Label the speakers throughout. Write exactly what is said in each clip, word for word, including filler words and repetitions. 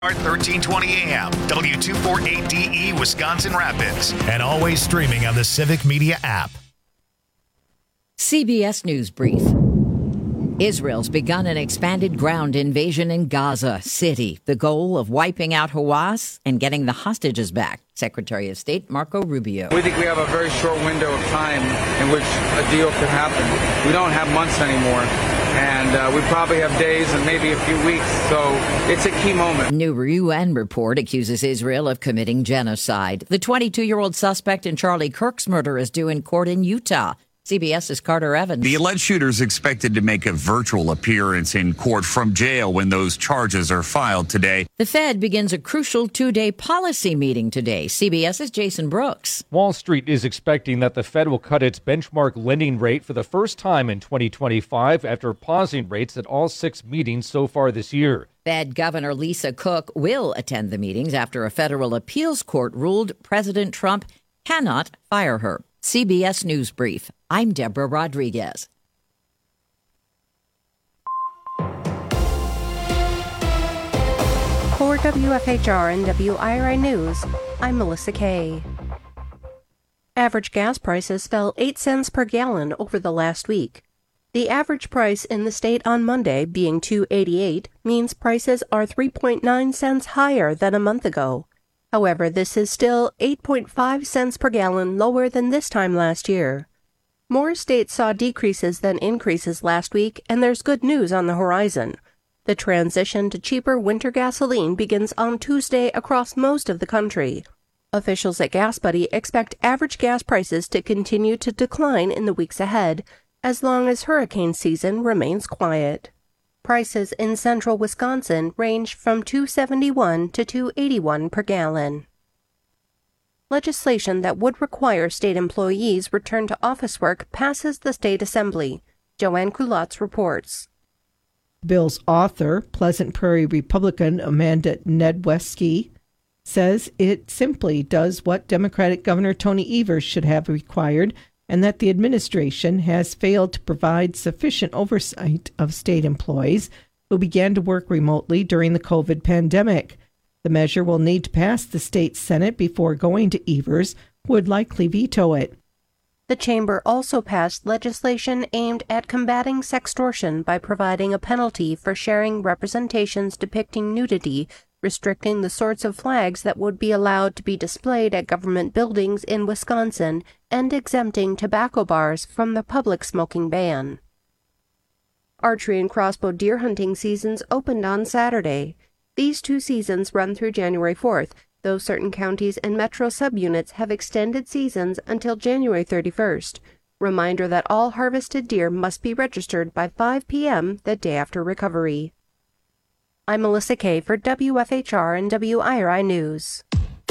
Speaker 1: thirteen twenty A M, W two forty-eight D E, Wisconsin Rapids, and always streaming on the Civic Media app.
Speaker 2: C B S News Brief. Israel's begun an expanded ground invasion in Gaza City, the goal of wiping out Hamas and getting the hostages back. Secretary of State Marco Rubio.
Speaker 3: We think we have a very short window of time in which a deal could happen. We don't have months anymore, and uh, we probably have days and maybe a few weeks, so it's a key moment.
Speaker 2: New U N report accuses Israel of committing genocide. The twenty-two-year-old suspect in Charlie Kirk's murder is due in court in Utah. CBS's Carter Evans.
Speaker 4: The alleged shooter is expected to make a virtual appearance in court from jail when those charges are filed today.
Speaker 2: The Fed begins a crucial two-day policy meeting today. CBS's Jason Brooks.
Speaker 5: Wall Street is expecting that the Fed will cut its benchmark lending rate for the first time in twenty twenty-five after pausing rates at all six meetings so far this year.
Speaker 2: Fed Governor Lisa Cook will attend the meetings after a federal appeals court ruled President Trump cannot fire her. C B S News Brief. I'm Deborah Rodriguez.
Speaker 6: For W F H R and W I R I News, I'm Melissa Kay. Average gas prices fell eight cents per gallon over the last week. The average price in the state on Monday, being two eighty-eight, means prices are three point nine cents higher than a month ago. However, this is still eight point five cents per gallon lower than this time last year. More states saw decreases than increases last week, and there's good news on the horizon. The transition to cheaper winter gasoline begins on Tuesday across most of the country. Officials at GasBuddy expect average gas prices to continue to decline in the weeks ahead, as long as hurricane season remains quiet. Prices in central Wisconsin range from two seventy-one to two eighty-one per gallon. Legislation that would require state employees return to office work passes the state assembly. Joanne Culottes reports.
Speaker 7: Bill's author, Pleasant Prairie Republican Amanda Nedwesky, says it simply does what Democratic Governor Tony Evers should have required, and that the administration has failed to provide sufficient oversight of state employees who began to work remotely during the COVID pandemic. The measure will need to pass the state Senate before going to Evers, who would likely veto it.
Speaker 6: The chamber also passed legislation aimed at combating sextortion by providing a penalty for sharing representations depicting nudity, restricting the sorts of flags that would be allowed to be displayed at government buildings in Wisconsin, and exempting tobacco bars from the public smoking ban. Archery and crossbow deer hunting seasons opened on Saturday. These two seasons run through January fourth, though certain counties and metro subunits have extended seasons until January thirty-first. Reminder that all harvested deer must be registered by five p.m. the day after recovery. I'm Melissa Kay for W F H R and W I R I News.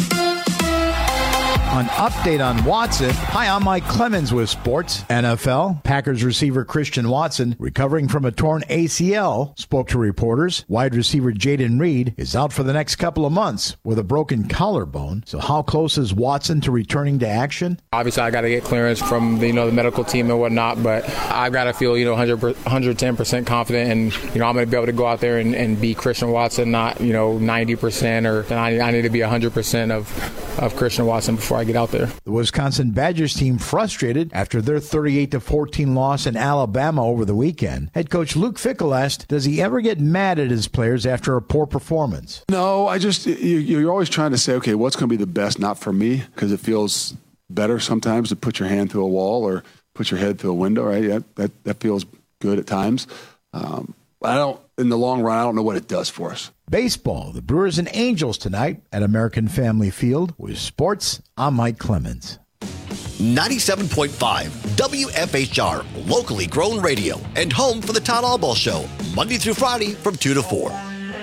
Speaker 8: An update on Watson. Hi, I'm Mike Clemens with Sports. N F L, Packers receiver Christian Watson, recovering from a torn A C L, spoke to reporters. Wide receiver Jaden Reed is out for the next couple of months with a broken collarbone. So how close is Watson to returning to action?
Speaker 9: Obviously, I got to get clearance from the, you know, the medical team and whatnot, but I've got to feel, you know, one hundred ten percent confident, and, you know, I'm going to be able to go out there and, and be Christian Watson, not, you know, ninety percent, or I, I need to be one hundred percent of, of Christian Watson before I get out there.
Speaker 8: The Wisconsin Badgers team frustrated after their thirty-eight to fourteen loss in Alabama over the weekend. Head coach Luke Fickell asked, does he ever get mad at his players after a poor performance?
Speaker 10: No, I just, you, you're always trying to say, okay, what's going to be the best, not for me, because it feels better sometimes to put your hand through a wall or put your head through a window, right? That, that, that feels good at times. Um, I don't, in the long run, I don't know what it does for us.
Speaker 8: Baseball, the Brewers and Angels tonight at American Family Field. With sports, I'm Mike Clemens.
Speaker 11: ninety-seven point five W F H R, locally grown radio, and home for the Todd Albaugh Show, Monday through Friday from two to four.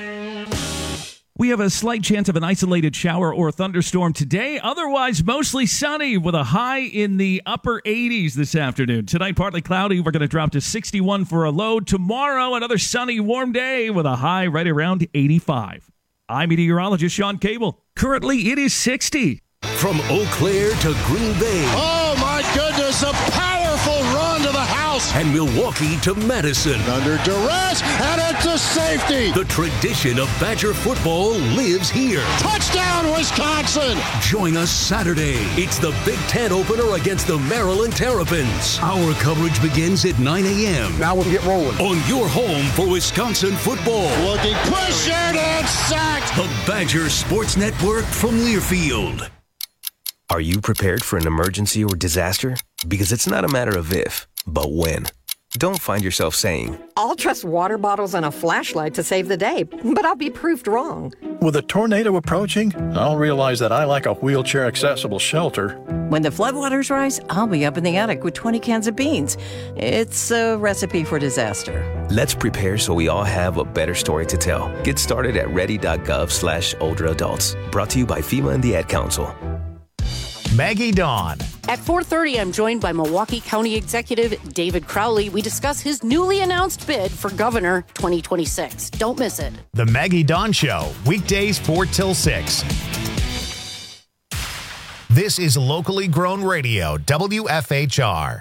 Speaker 12: We have a slight chance of an isolated shower or thunderstorm today. Otherwise, mostly sunny with a high in the upper eighties this afternoon. Tonight, partly cloudy. We're going to drop to sixty-one for a low. Tomorrow, another sunny, warm day with a high right around eighty-five. I'm meteorologist Sean Cable. Currently, it is sixty.
Speaker 13: From Eau Claire to Green Bay.
Speaker 14: Oh, my goodness, a powerful run to the house.
Speaker 13: house. And Milwaukee to Madison.
Speaker 14: Under duress, and it's a safety.
Speaker 13: The tradition of Badger football lives here.
Speaker 14: Touchdown, Wisconsin!
Speaker 13: Join us Saturday. It's the Big Ten opener against the Maryland Terrapins. Our coverage begins at nine a.m.
Speaker 14: Now we'll get rolling.
Speaker 13: On your home for Wisconsin football.
Speaker 14: Looking pressured and sacked.
Speaker 13: The Badger Sports Network from Learfield.
Speaker 15: Are you prepared for an emergency or disaster? Because it's not a matter of if, but when. Don't find yourself saying,
Speaker 16: I'll trust water bottles and a flashlight to save the day, but I'll be proved wrong.
Speaker 17: With a tornado approaching, I'll realize that I lack a wheelchair-accessible shelter.
Speaker 18: When the floodwaters rise, I'll be up in the attic with twenty cans of beans. It's a recipe for disaster.
Speaker 15: Let's prepare so we all have a better story to tell. Get started at ready.gov slash older adults. Brought to you by FEMA and the Ad Council.
Speaker 1: Maggie Dawn.
Speaker 19: At four thirty, I'm joined by Milwaukee County Executive David Crowley. We discuss his newly announced bid for Governor twenty twenty-six. Don't miss it.
Speaker 1: The Maggie Dawn Show, weekdays four till six. This is locally grown radio, W F H R.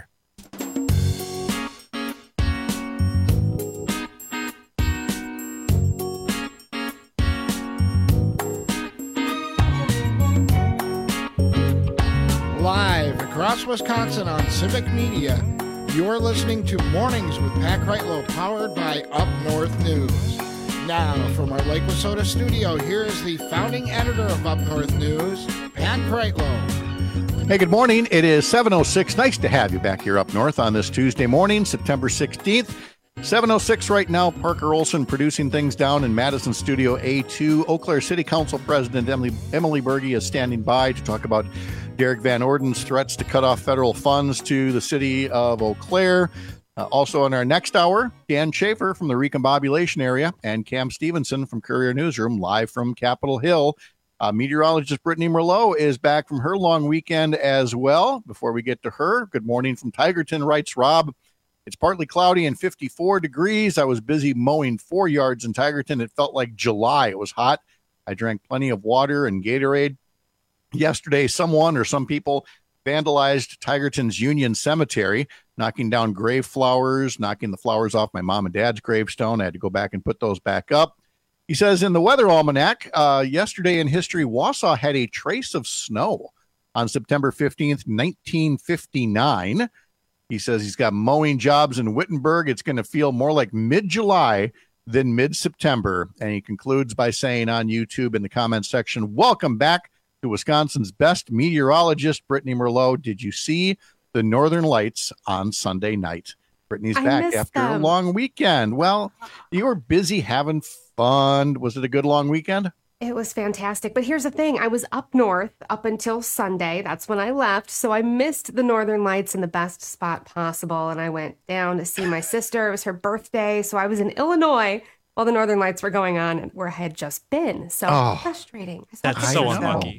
Speaker 20: Live across Wisconsin on Civic Media, you're listening to Mornings with Pat Kreitlow, powered by Up North News. Now, from our Lake Wissota studio, here is the founding editor of Up North News, Pat Kreitlow.
Speaker 21: Hey, good morning. It is seven oh six. Nice to have you back here up north on this Tuesday morning, September sixteenth. seven oh six right now. Parker Olson producing things down in Madison Studio A two. Eau Claire City Council President Emily, Emily Berge is standing by to talk about Derek Van Orden's threats to cut off federal funds to the city of Eau Claire. Uh, also in our next hour, Dan Schaefer from the Recombobulation area and Cam Stevenson from Courier Newsroom live from Capitol Hill. Uh, meteorologist Brittany Merlot is back from her long weekend as well. Before we get to her, good morning from Tigerton, writes Rob. It's partly cloudy and fifty-four degrees. I was busy mowing four yards in Tigerton. It felt like July. It was hot. I drank plenty of water and Gatorade. Yesterday, someone or some people vandalized Tigerton's Union Cemetery, knocking down grave flowers, knocking the flowers off my mom and dad's gravestone. I had to go back and put those back up. He says in the Weather Almanac, uh, yesterday in history, Wausau had a trace of snow on September fifteenth, nineteen fifty-nine. He says he's got mowing jobs in Wittenberg. It's going to feel more like mid-July than mid-September. And he concludes by saying on YouTube in the comments section, welcome back to Wisconsin's best meteorologist, Brittany Merlot. Did you see the Northern Lights on Sunday night? Brittany's
Speaker 22: I back after them. a long weekend. Well, you were busy having fun. Was it a good long weekend? It was fantastic. But here's the thing. I was up north up until Sunday. That's when I left. So I missed the Northern Lights in the best spot possible. And I went down to see my sister. It was her birthday. So I was in Illinois while the Northern Lights were going on and where I had just been. So
Speaker 21: Oh,
Speaker 22: frustrating.
Speaker 21: That's so unlucky.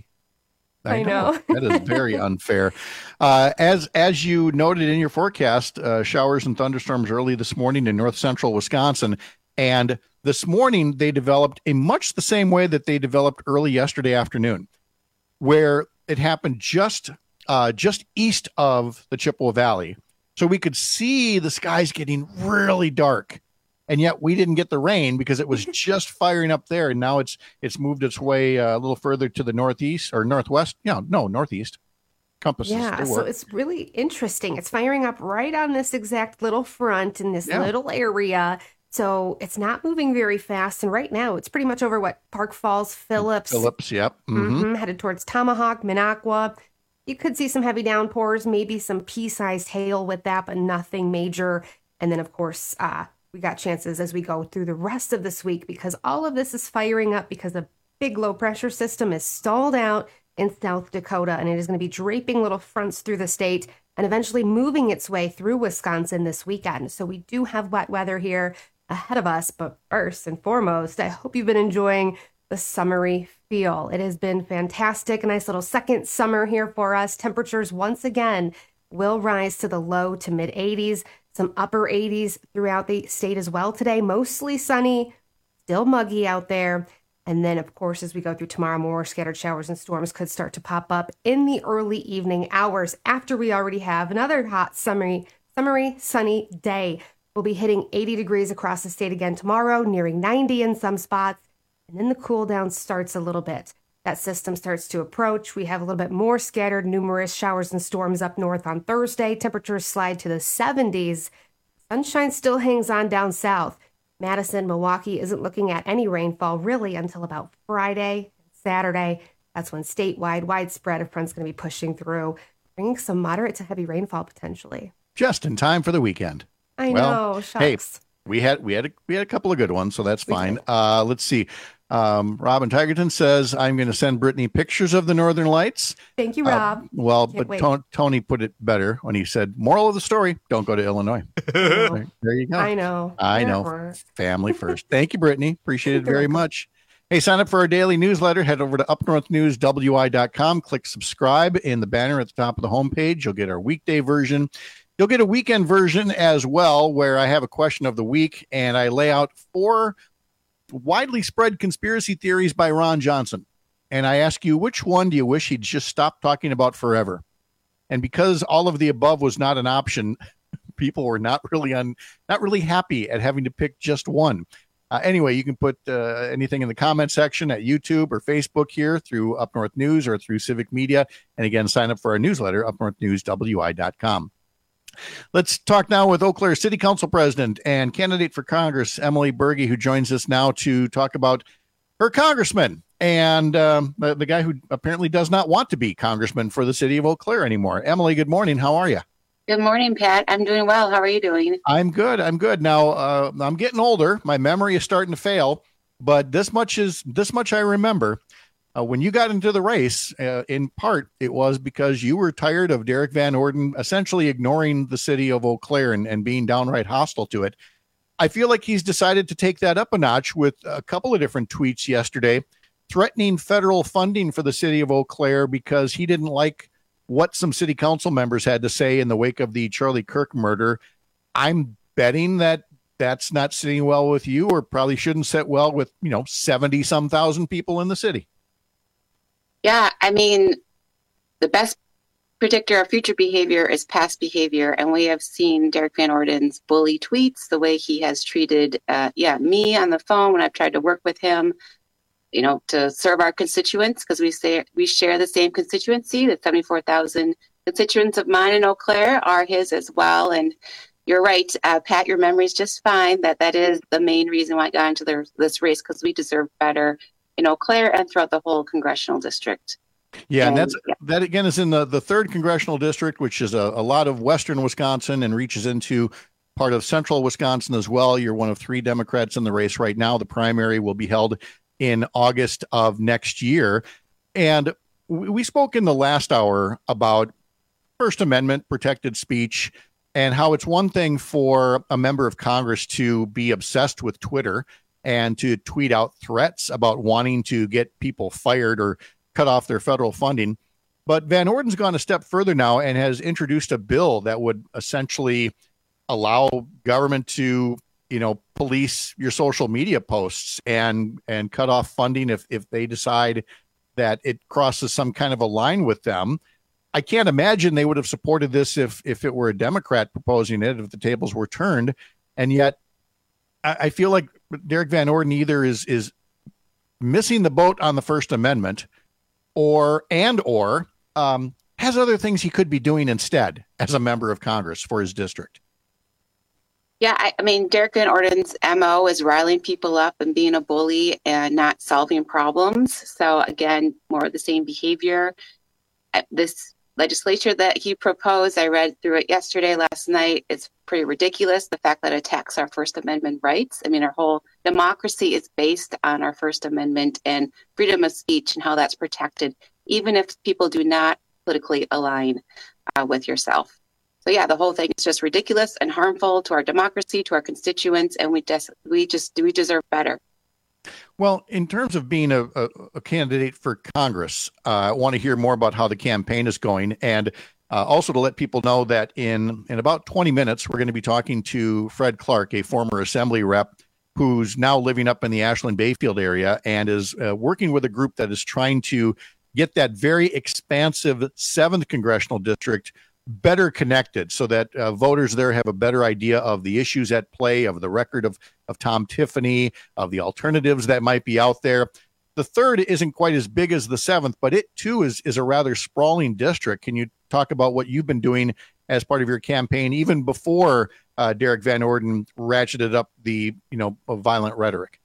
Speaker 22: I know.
Speaker 21: That is very unfair. Uh, as as you noted in your forecast, uh, showers and thunderstorms early this morning in north central Wisconsin. And this morning, they developed a much the same way that they developed early yesterday afternoon, where it happened just uh, just east of the Chippewa Valley. So we could see the skies getting really dark. And yet we didn't get the rain because it was just firing up there. And now it's it's moved its way uh, a little further to the northeast or northwest. Yeah, no, northeast. Compasses.
Speaker 22: Yeah, so it's really interesting. It's firing up right on this exact little front in this
Speaker 21: Yeah.
Speaker 22: little area. So it's not moving very fast. And right now it's pretty much over what Park Falls, Phillips.
Speaker 21: Phillips, yep. Mm-hmm.
Speaker 22: Mhm, headed towards Tomahawk, Minocqua. You could see some heavy downpours, maybe some pea-sized hail with that, but nothing major. And then, of course, uh, we got chances as we go through the rest of this week because all of this is firing up because a big low pressure system is stalled out in South Dakota, and it is going to be draping little fronts through the state and eventually moving its way through Wisconsin this weekend. So we do have wet weather here ahead of us. But first and foremost, I hope you've been enjoying the summery feel. It has been fantastic. A nice little second summer here for us. Temperatures once again will rise to the low to mid eighties. Some upper eighties throughout the state as well today. Mostly sunny, still muggy out there. And then, of course, as we go through tomorrow, more scattered showers and storms could start to pop up in the early evening hours after we already have another hot summery summery, sunny day. We'll be hitting eighty degrees across the state again tomorrow, nearing ninety in some spots. And then the cool down starts a little bit. That system starts to approach. We have a little bit more scattered, numerous showers and storms up north on Thursday. Temperatures slide to the seventies. Sunshine still hangs on down south. Madison, Milwaukee isn't looking at any rainfall really until about Friday, Saturday. That's when statewide, widespread of front's going to be pushing through, bringing some moderate to heavy rainfall potentially.
Speaker 21: Just in time for the weekend.
Speaker 22: I
Speaker 21: well,
Speaker 22: know. Shucks.
Speaker 21: Hey, we had we had a, we had a couple of good ones, so that's fine. Uh, let's see. Um, Robin Tigerton says, I'm going to send Brittany pictures of the Northern Lights.
Speaker 22: Thank you, Rob.
Speaker 21: Uh, well,
Speaker 22: Can't
Speaker 21: but to- Tony put it better when he said, moral of the story, don't go to Illinois. there, there you go.
Speaker 22: I know.
Speaker 21: I know.
Speaker 22: Never.
Speaker 21: Family first. Thank you, Brittany. Appreciate it very much. Hey, sign up for our daily newsletter. Head over to up north news w i dot com. Click subscribe in the banner at the top of the homepage. You'll get our weekday version. You'll get a weekend version as well, where I have a question of the week, and I lay out four widely spread conspiracy theories by Ron Johnson. And I ask you, which one do you wish he'd just stop talking about forever? And because all of the above was not an option, people were not really un, not really happy at having to pick just one. Uh, anyway, you can put uh, anything in the comment section at YouTube or Facebook here through Up North News or through Civic Media. And again, sign up for our newsletter, up north news w i dot com. Let's talk now with Eau Claire City Council President and candidate for Congress, Emily Berge, who joins us now to talk about her congressman and um, the, the guy who apparently does not want to be congressman for the city of Eau Claire anymore. Emily, good morning. How are you?
Speaker 3: Good morning, Pat. I'm doing well. How are you doing?
Speaker 21: I'm good. I'm good. Now, uh, I'm getting older. My memory is starting to fail, but this much is this much I remember. Uh, when you got into the race, uh, in part, it was because you were tired of Derek Van Orden essentially ignoring the city of Eau Claire and, and being downright hostile to it. I feel like he's decided to take that up a notch with a couple of different tweets yesterday, threatening federal funding for the city of Eau Claire because he didn't like what some city council members had to say in the wake of the Charlie Kirk murder. I'm betting that that's not sitting well with you, or probably shouldn't sit well with, you know, seventy some thousand people in the city.
Speaker 3: Yeah, I mean, the best predictor of future behavior is past behavior. And we have seen Derek Van Orden's bully tweets, the way he has treated, uh, yeah, me on the phone when I've tried to work with him, you know, to serve our constituents, because we say we share the same constituency. The seventy-four thousand constituents of mine in Eau Claire are his as well. And you're right, uh, Pat, your memory is just fine. That that is the main reason why I got into the, this race, because we deserve better in Eau Claire and throughout the whole congressional district.
Speaker 21: Yeah, and, and that's
Speaker 3: yeah.
Speaker 21: that again is in the, the third congressional district, which is a, a lot of western Wisconsin and reaches into part of central Wisconsin as well. You're one of three Democrats in the race right now. The primary will be held in August of next year. And we spoke in the last hour about First Amendment protected speech and how it's one thing for a member of Congress to be obsessed with Twitter and to tweet out threats about wanting to get people fired or cut off their federal funding. But Van Orden's gone a step further now and has introduced a bill that would essentially allow government to, you know, police your social media posts and and cut off funding if, if they decide that it crosses some kind of a line with them. I can't imagine they would have supported this if if it were a Democrat proposing it, if the tables were turned. And yet I, I feel like Derek Van Orden either is is missing the boat on the First Amendment or and or um, has other things he could be doing instead as a member of Congress for his district.
Speaker 3: Yeah, I, I mean, Derek Van Orden's M O is riling people up and being a bully and not solving problems. So again, more of the same behavior. This legislature that he proposed, I read through it yesterday, last night. It's pretty ridiculous, the fact that it attacks our First Amendment rights. I mean, our whole democracy is based on our First Amendment and freedom of speech and how that's protected, even if people do not politically align uh, with yourself. So yeah, the whole thing is just ridiculous and harmful to our democracy, to our constituents, and we just we just we deserve better.
Speaker 21: Well, in terms of being a, a, a candidate for Congress, uh, I want to hear more about how the campaign is going, and uh, also to let people know that in in about twenty minutes, we're going to be talking to Fred Clark, a former Assembly rep who's now living up in the Ashland Bayfield area and is uh, working with a group that is trying to get that very expansive seventh congressional district better connected so that uh, voters there have a better idea of the issues at play, of the record of, of Tom Tiffany, of the alternatives that might be out there. The third isn't quite as big as the seventh, but it too is, is a rather sprawling district. Can you talk about what you've been doing as part of your campaign, even before uh, Derek Van Orden ratcheted up the, you know, violent rhetoric?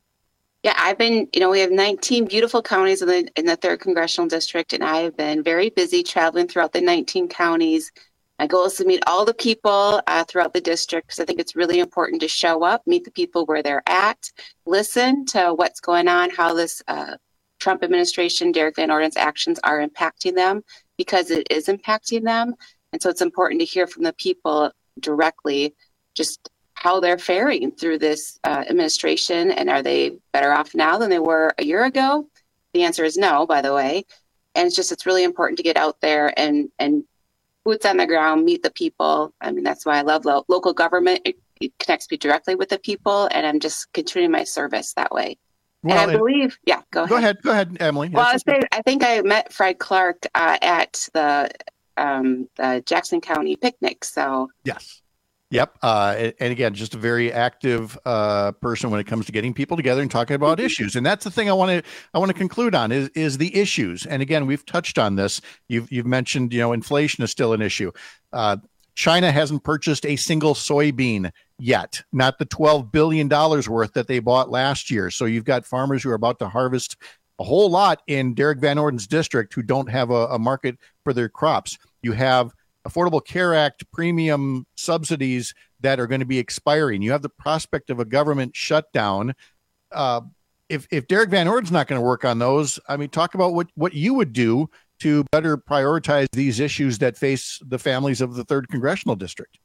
Speaker 3: Yeah, I've been, you know, we have nineteen beautiful counties in the in the third congressional district, and I have been very busy traveling throughout the nineteen counties. My goal is to meet all the people uh, throughout the district, because I think it's really important to show up, meet the people where they're at, listen to what's going on, how this uh, Trump administration, Derek Van Orden's actions are impacting them, because it is impacting them. And so it's important to hear from the people directly, just how they're faring through this uh, administration, and are they better off now than they were a year ago? The answer is no, by the way. And it's just, it's really important to get out there and, and boots on the ground, meet the people. I mean, that's why I love lo- local government. It, it connects me directly with the people, and I'm just continuing my service that way. Well, and I believe, yeah, go ahead.
Speaker 21: Go ahead, go ahead, Emily.
Speaker 3: Well, I, was saying, I think I met Fred Clark uh, at the, um, the Jackson County picnic. So
Speaker 21: yes. Yep. Uh, and again, just a very active uh, person when it comes to getting people together and talking about issues. And that's the thing I want to I want to conclude on is is the issues. And again, we've touched on this. You've you've mentioned, you know, inflation is still an issue. Uh, China hasn't purchased a single soybean yet, not the twelve billion dollars worth that they bought last year. So you've got farmers who are about to harvest a whole lot in Derek Van Orden's district who don't have a, a market for their crops. You have Affordable Care Act premium subsidies that are going to be expiring. You have the prospect of a government shutdown. Uh, if if Derek Van Orden's not going to work on those, I mean, talk about what, what you would do to better prioritize these issues that face the families of the third congressional district.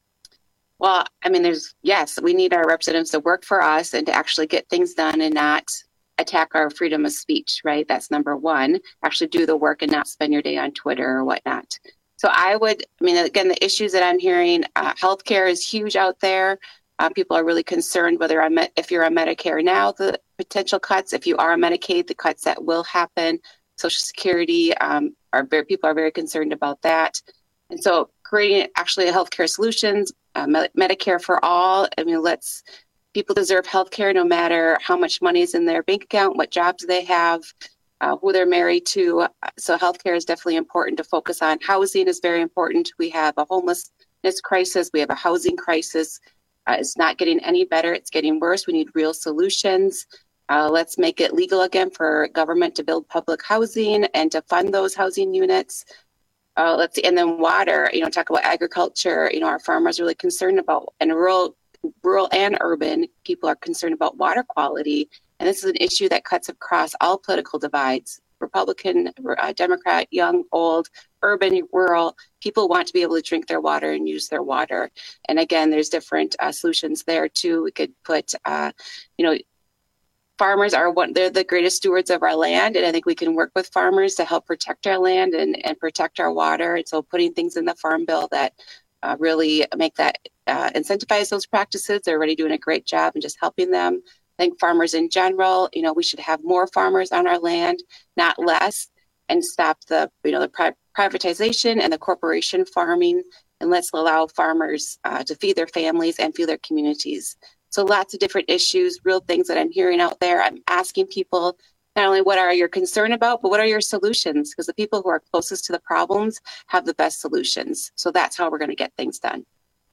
Speaker 3: Well, I mean, there's, yes, we need our representatives to work for us and to actually get things done and not attack our freedom of speech, right? That's number one. Actually do the work and not spend your day on Twitter or whatnot. So I would, I mean, again, the issues that I'm hearing, uh, healthcare is huge out there. Uh, people are really concerned whether I'm, if you're on Medicare now, the potential cuts. If you are on Medicaid, the cuts that will happen. Social Security, um, are very, people are very concerned about that. And so creating actually a healthcare solutions, uh, Medicare for all. I mean, let's, people deserve healthcare no matter how much money is in their bank account, what jobs they have. Uh, who they're married to. So healthcare is definitely important to focus on. Housing is very important. We have a homelessness crisis. We have a housing crisis. Uh, it's not getting any better. It's getting worse. We need real solutions. Uh, let's make it legal again for government to build public housing and to fund those housing units. Uh, let's see. And then water, you know, talk about agriculture. You know, our farmers are really concerned about, and rural, rural and urban people are concerned about water quality. And this is an issue that cuts across all political divides, Republican, uh, Democrat, young, old, urban, rural. People want to be able to drink their water and use their water. And again, there's different uh, solutions there too. We could put, uh, you know, farmers are one, they're the greatest stewards of our land. And I think we can work with farmers to help protect our land and, and protect our water. And so putting things in the Farm Bill that uh, really make that, uh, incentivize those practices. They're already doing a great job and just helping them. I think farmers in general, you know, we should have more farmers on our land, not less, and stop the, you know, the pri- privatization and the corporation farming, and let's allow farmers uh, to feed their families and feed their communities. So lots of different issues, real things that I'm hearing out there. I'm asking people not only what are you concerned about, but what are your solutions? Because the people who are closest to the problems have the best solutions. So that's how we're going to get things done.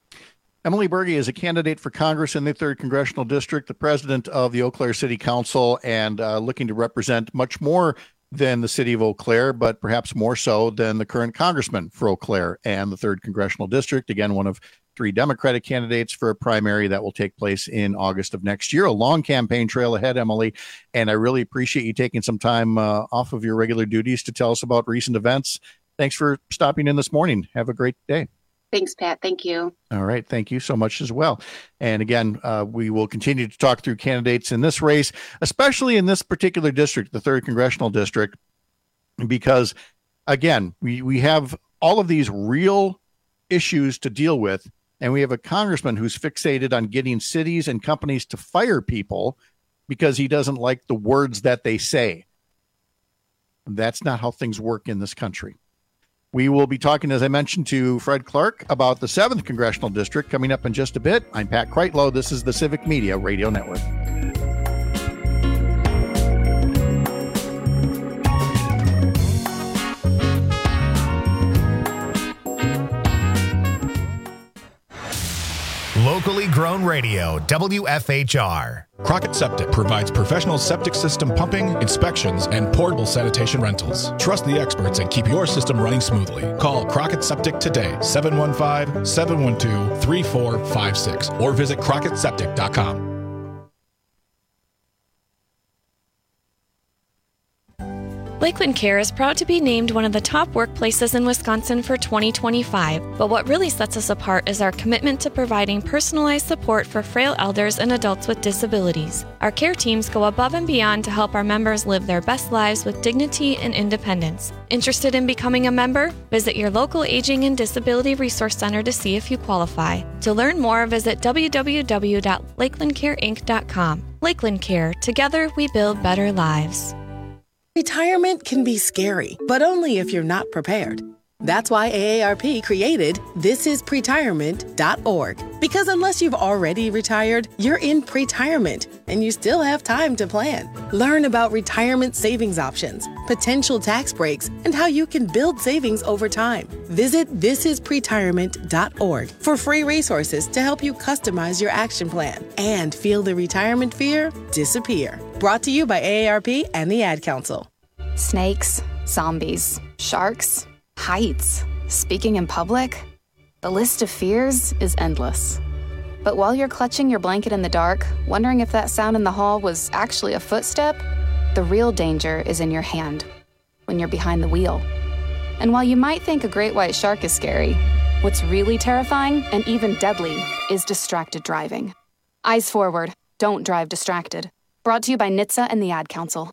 Speaker 21: Emily Berge is a candidate for Congress in the third Congressional District, the president of the Eau Claire City Council, and uh, looking to represent much more than the city of Eau Claire, but perhaps more so than the current congressman for Eau Claire and the third Congressional District. Again, one of three Democratic candidates for a primary that will take place in August of next year. A long campaign trail ahead, Emily, and I really appreciate you taking some time uh, off of your regular duties to tell us about recent events. Thanks for stopping in this morning. Have a great day.
Speaker 3: Thanks, Pat. Thank you.
Speaker 21: All right. Thank you so much as well. And again, uh, we will continue to talk through candidates in this race, especially in this particular district, the third Congressional District, because, again, we, we have all of these real issues to deal with, and we have a congressman who's fixated on getting cities and companies to fire people because he doesn't like the words that they say. That's not how things work in this country. We will be talking, as I mentioned, to Fred Clark about the seventh Congressional District coming up in just a bit. I'm Pat Kreitlow. This is the Civic Media Radio Network.
Speaker 1: Locally grown radio, W F H R.
Speaker 4: Crockett Septic provides professional septic system pumping, inspections, and portable sanitation rentals. Trust the experts and keep your system running smoothly. Call Crockett Septic today, seven one five, seven one two, three four five six, or visit crockett septic dot com.
Speaker 5: Lakeland Care is proud to be named one of the top workplaces in Wisconsin for twenty twenty-five, but what really sets us apart is our commitment to providing personalized support for frail elders and adults with disabilities. Our care teams go above and beyond to help our members live their best lives with dignity and independence. Interested in becoming a member? Visit your local Aging and Disability Resource Center to see if you qualify. To learn more, visit w w w dot lakeland care inc dot com. Lakeland Care. Together, we build better lives.
Speaker 23: Retirement can be scary, but only if you're not prepared. That's why A A R P created this is pretirement dot org. Because unless you've already retired, you're in pretirement, and you still have time to plan. Learn about retirement savings options, potential tax breaks, and how you can build savings over time. Visit this is pretirement dot org for free resources to help you customize your action plan and feel the retirement fear disappear. Brought to you by A A R P and the Ad Council.
Speaker 24: Snakes, zombies, sharks, heights, speaking in public. The list of fears is endless. But while you're clutching your blanket in the dark, wondering if that sound in the hall was actually a footstep, the real danger is in your hand, when you're behind the wheel. And while you might think a great white shark is scary, what's really terrifying and even deadly is distracted driving. Eyes forward, don't drive distracted. Brought to you by N H T S A and the Ad Council.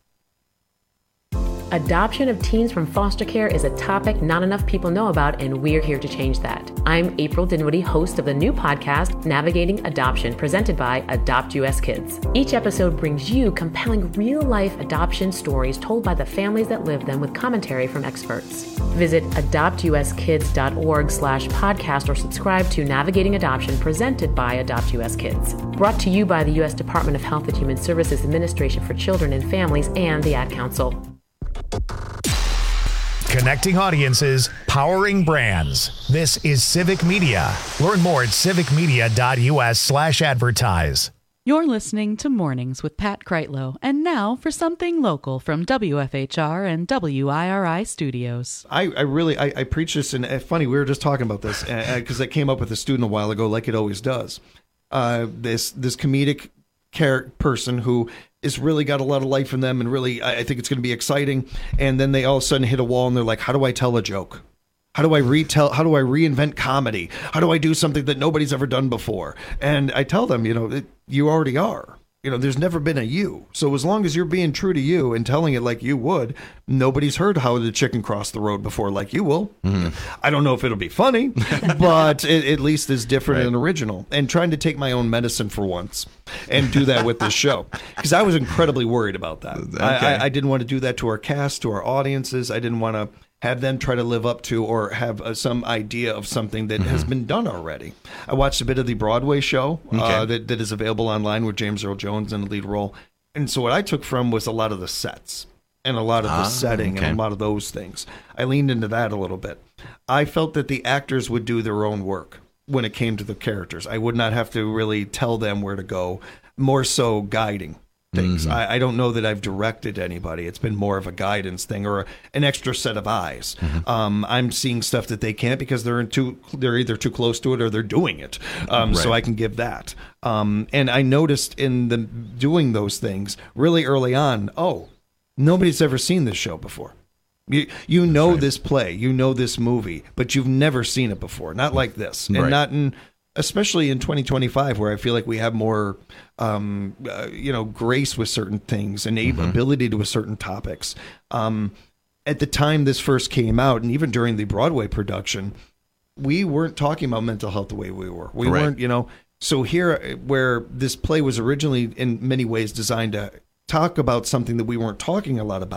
Speaker 25: Adoption of teens from foster care is a topic not enough people know about, and we're here to change that. I'm April Dinwiddie, host of the new podcast, Navigating Adoption, presented by Adopt U S Kids. Each episode brings you compelling real-life adoption stories told by the families that live them with commentary from experts. Visit adopt u s kids dot org slash podcast or subscribe to Navigating Adoption, presented by Adopt U S Kids. Brought to you by the U S Department of Health and Human Services Administration for Children and Families and the Ad Council.
Speaker 1: Connecting audiences, powering brands. This is Civic Media. Learn more at civic media dot u s slash advertise.
Speaker 26: You're listening to Mornings with Pat Kreitlow. And now for something local from W F H R and W I R I Studios.
Speaker 27: I, I really, I, I preach this, and uh, funny, we were just talking about this, because uh, I came up with a student a while ago, like it always does. Uh, this this comedic character person who is really got a lot of life in them, and really, I think it's going to be exciting. And then they all of a sudden hit a wall, and they're like, how do I tell a joke? How do I retell? How do I reinvent comedy? How do I do something that nobody's ever done before? And I tell them, you know, it, you already are. You know, there's never been a you. So as long as you're being true to you and telling it like you would, nobody's heard how the chicken crossed the road before like you will. Mm-hmm. I don't know if it'll be funny, but it at least is different right. and original. And trying to take my own medicine for once and do that with this show. Because I was incredibly worried about that. Okay. I, I, I didn't want to do that to our cast, to our audiences. I didn't want to have them try to live up to or have uh, some idea of something that mm-hmm. has been done already. I watched a bit of the Broadway show okay. uh, that, that is available online with James Earl Jones in the lead role. And so what I took from was a lot of the sets and a lot of ah, the setting okay. and a lot of those things. I leaned into that a little bit. I felt that the actors would do their own work when it came to the characters. I would not have to really tell them where to go, more so guiding things. Mm-hmm. I, I don't know that I've directed anybody. It's been more of a guidance thing or an extra set of eyes. Mm-hmm. Um, I'm seeing stuff that they can't because they're in too, they're either too close to it or they're doing it. Um, right. So I can give that. Um, and I noticed in the doing those things really early on, oh, nobody's ever seen this show before. You you know right. this play, you know this movie, but you've never seen it before. Not like this, and right. not in. Especially in twenty twenty-five, where I feel like we have more, um, uh, you know, grace with certain things and mm-hmm. ability to certain topics. Um, at the time this first came out, and even during the Broadway production, we weren't talking about mental health the way we were. We right. weren't, you know. So here, where this play was originally in many ways designed to talk about something that we weren't talking a lot about,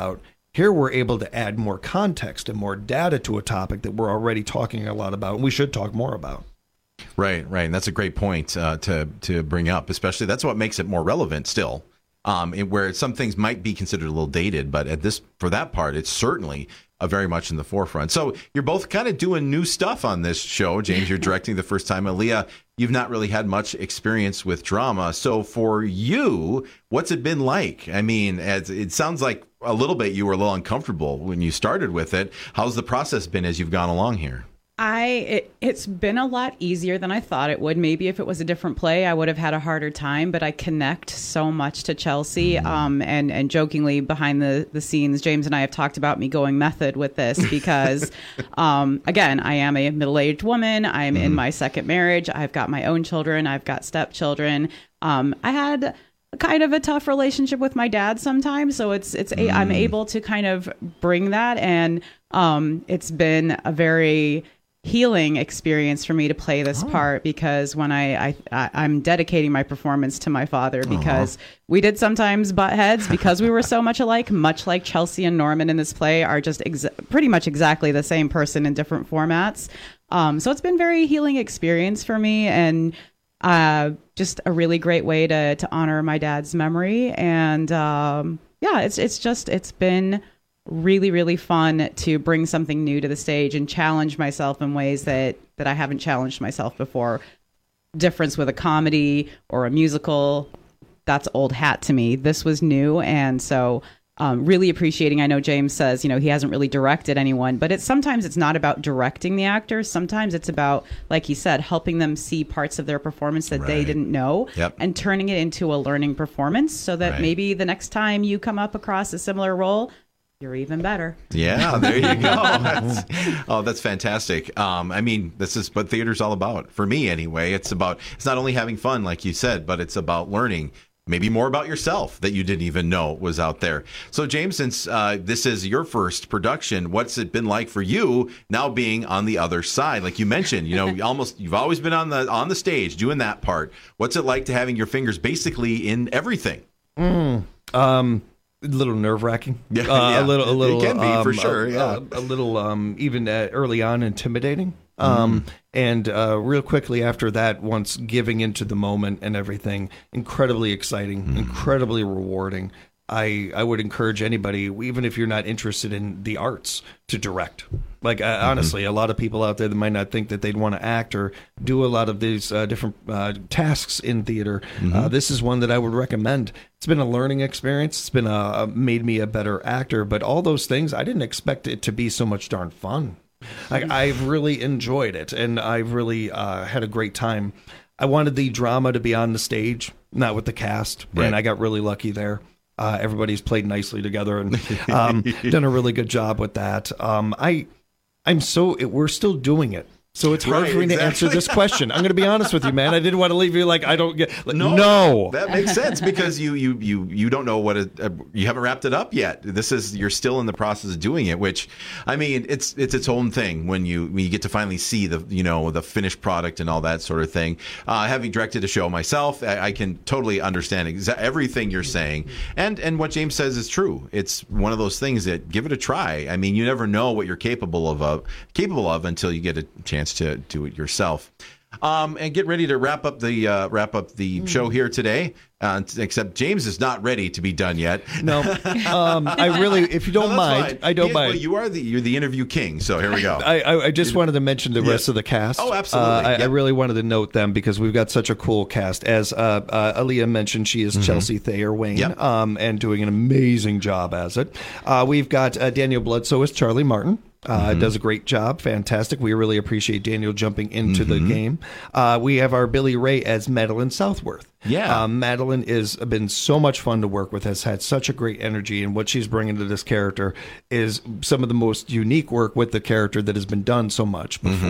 Speaker 27: Here we're able to add more context and more data to a topic that we're already talking a lot about, and we should talk more about.
Speaker 2: Right, right. And that's a great point uh, to to bring up, especially that's what makes it more relevant still, um, it, where some things might be considered a little dated, but at this for that part, it's certainly uh, very much in the forefront. So you're both kind of doing new stuff on this show. James, you're directing the first time. Aaliyah, you've not really had much experience with drama. So for you, what's it been like? I mean, as, it sounds like a little bit you were a little uncomfortable when you started with it. How's the process been as you've gone along here?
Speaker 6: I it, it's been a lot easier than I thought it would. Maybe if it was a different play, I would have had a harder time. But I connect so much to Chelsea, um, and and jokingly behind the the scenes, James and I have talked about me going method with this because, um, again, I am a middle aged woman. I'm mm-hmm. in my second marriage. I've got my own children. I've got stepchildren. Um, I had kind of a tough relationship with my dad sometimes, so it's it's a, mm. I'm able to kind of bring that, and um, it's been a very healing experience for me to play this oh. part, because when I, I, I I'm dedicating my performance to my father, because uh-huh. we did sometimes butt heads because we were so much alike, much like Chelsea and Norman in this play are just ex- pretty much exactly the same person in different formats. Um, so it's been a very healing experience for me, and uh, just a really great way to to honor my dad's memory. And um, yeah, it's it's just it's been really, really fun to bring something new to the stage and challenge myself in ways that, that I haven't challenged myself before. Difference with a comedy or a musical, that's old hat to me. This was new. And so um, really appreciating, I know James says, you know, he hasn't really directed anyone, but it's sometimes it's not about directing the actors. Sometimes it's about, like he said, helping them see parts of their performance that right. they didn't know yep. and turning it into a learning performance so that right. maybe the next time you come up across a similar role, you're even better.
Speaker 2: Yeah, there you go. That's, oh, that's fantastic. Um, I mean, this is what theater's all about. For me, anyway, it's about, it's not only having fun, like you said, but it's about learning maybe more about yourself that you didn't even know was out there. So, James, since uh, this is your first production, what's it been like for you now being on the other side? Like you mentioned, you know, almost you've always been on the on the stage doing that part. What's it like to having your fingers basically in everything?
Speaker 27: Mm, um. A little nerve wracking.
Speaker 2: Yeah,
Speaker 27: uh,
Speaker 2: yeah,
Speaker 27: a little, a little.
Speaker 2: It can be
Speaker 27: um,
Speaker 2: for sure.
Speaker 27: A,
Speaker 2: yeah,
Speaker 27: a, a little, um, even uh, early on, intimidating. Um, mm. And uh, real quickly after that, once giving into the moment and everything, incredibly exciting, mm. incredibly rewarding. I, I would encourage anybody, even if you're not interested in the arts, to direct. Like, uh, mm-hmm. honestly, a lot of people out there that might not think that they'd want to act or do a lot of these uh, different uh, tasks in theater. Mm-hmm. Uh, this is one that I would recommend. It's been a learning experience. It's been a, made me a better actor. But all those things, I didn't expect it to be so much darn fun. Like, I've really enjoyed it, and I've really uh, had a great time. I wanted the drama to be on the stage, not with the cast, right. and I got really lucky there. Uh, everybody's played nicely together and um, done a really good job with that. Um, I, I'm so it, we're still doing it. So it's hard right, for me exactly. to answer this question. I'm going to be honest with you, man. I didn't want to leave you like I don't get. Like, no, no,
Speaker 2: that makes sense because you you you you don't know what it, uh, you haven't wrapped it up yet. This is you're still in the process of doing it, which I mean it's it's its own thing when you when you get to finally see the you know the finished product and all that sort of thing. Uh, having directed a show myself, I, I can totally understand exa- everything you're saying, and and what James says is true. It's one of those things that give it a try. I mean, you never know what you're capable of uh, capable of until you get a chance to do it yourself. Um, and get ready to wrap up the uh, wrap up the show here today. Uh, except James is not ready to be done yet.
Speaker 27: No, um, I really, if you don't no, mind, fine. I don't
Speaker 2: yeah,
Speaker 27: mind.
Speaker 2: Well, you are the you're the interview king, so here we go.
Speaker 27: I, I, I just wanted to mention the rest yeah. of the cast.
Speaker 2: Oh, absolutely.
Speaker 27: Uh, I,
Speaker 2: yep.
Speaker 27: I really wanted to note them because we've got such a cool cast. As uh, uh, Aaliyah mentioned, she is mm-hmm. Chelsea Thayer Wayne, yep. um, and doing an amazing job as it. Uh, we've got uh, Daniel Bledsoe as Charlie Martin. Uh, mm-hmm. Does a great job. Fantastic. We really appreciate Daniel jumping into mm-hmm. the game. Uh, we have our Billy Ray as Madeline Southworth.
Speaker 2: Yeah.
Speaker 27: Uh, Madeline is been so much fun to work with, has had such a great energy, and what she's bringing to this character is some of the most unique work with the character that has been done so much before.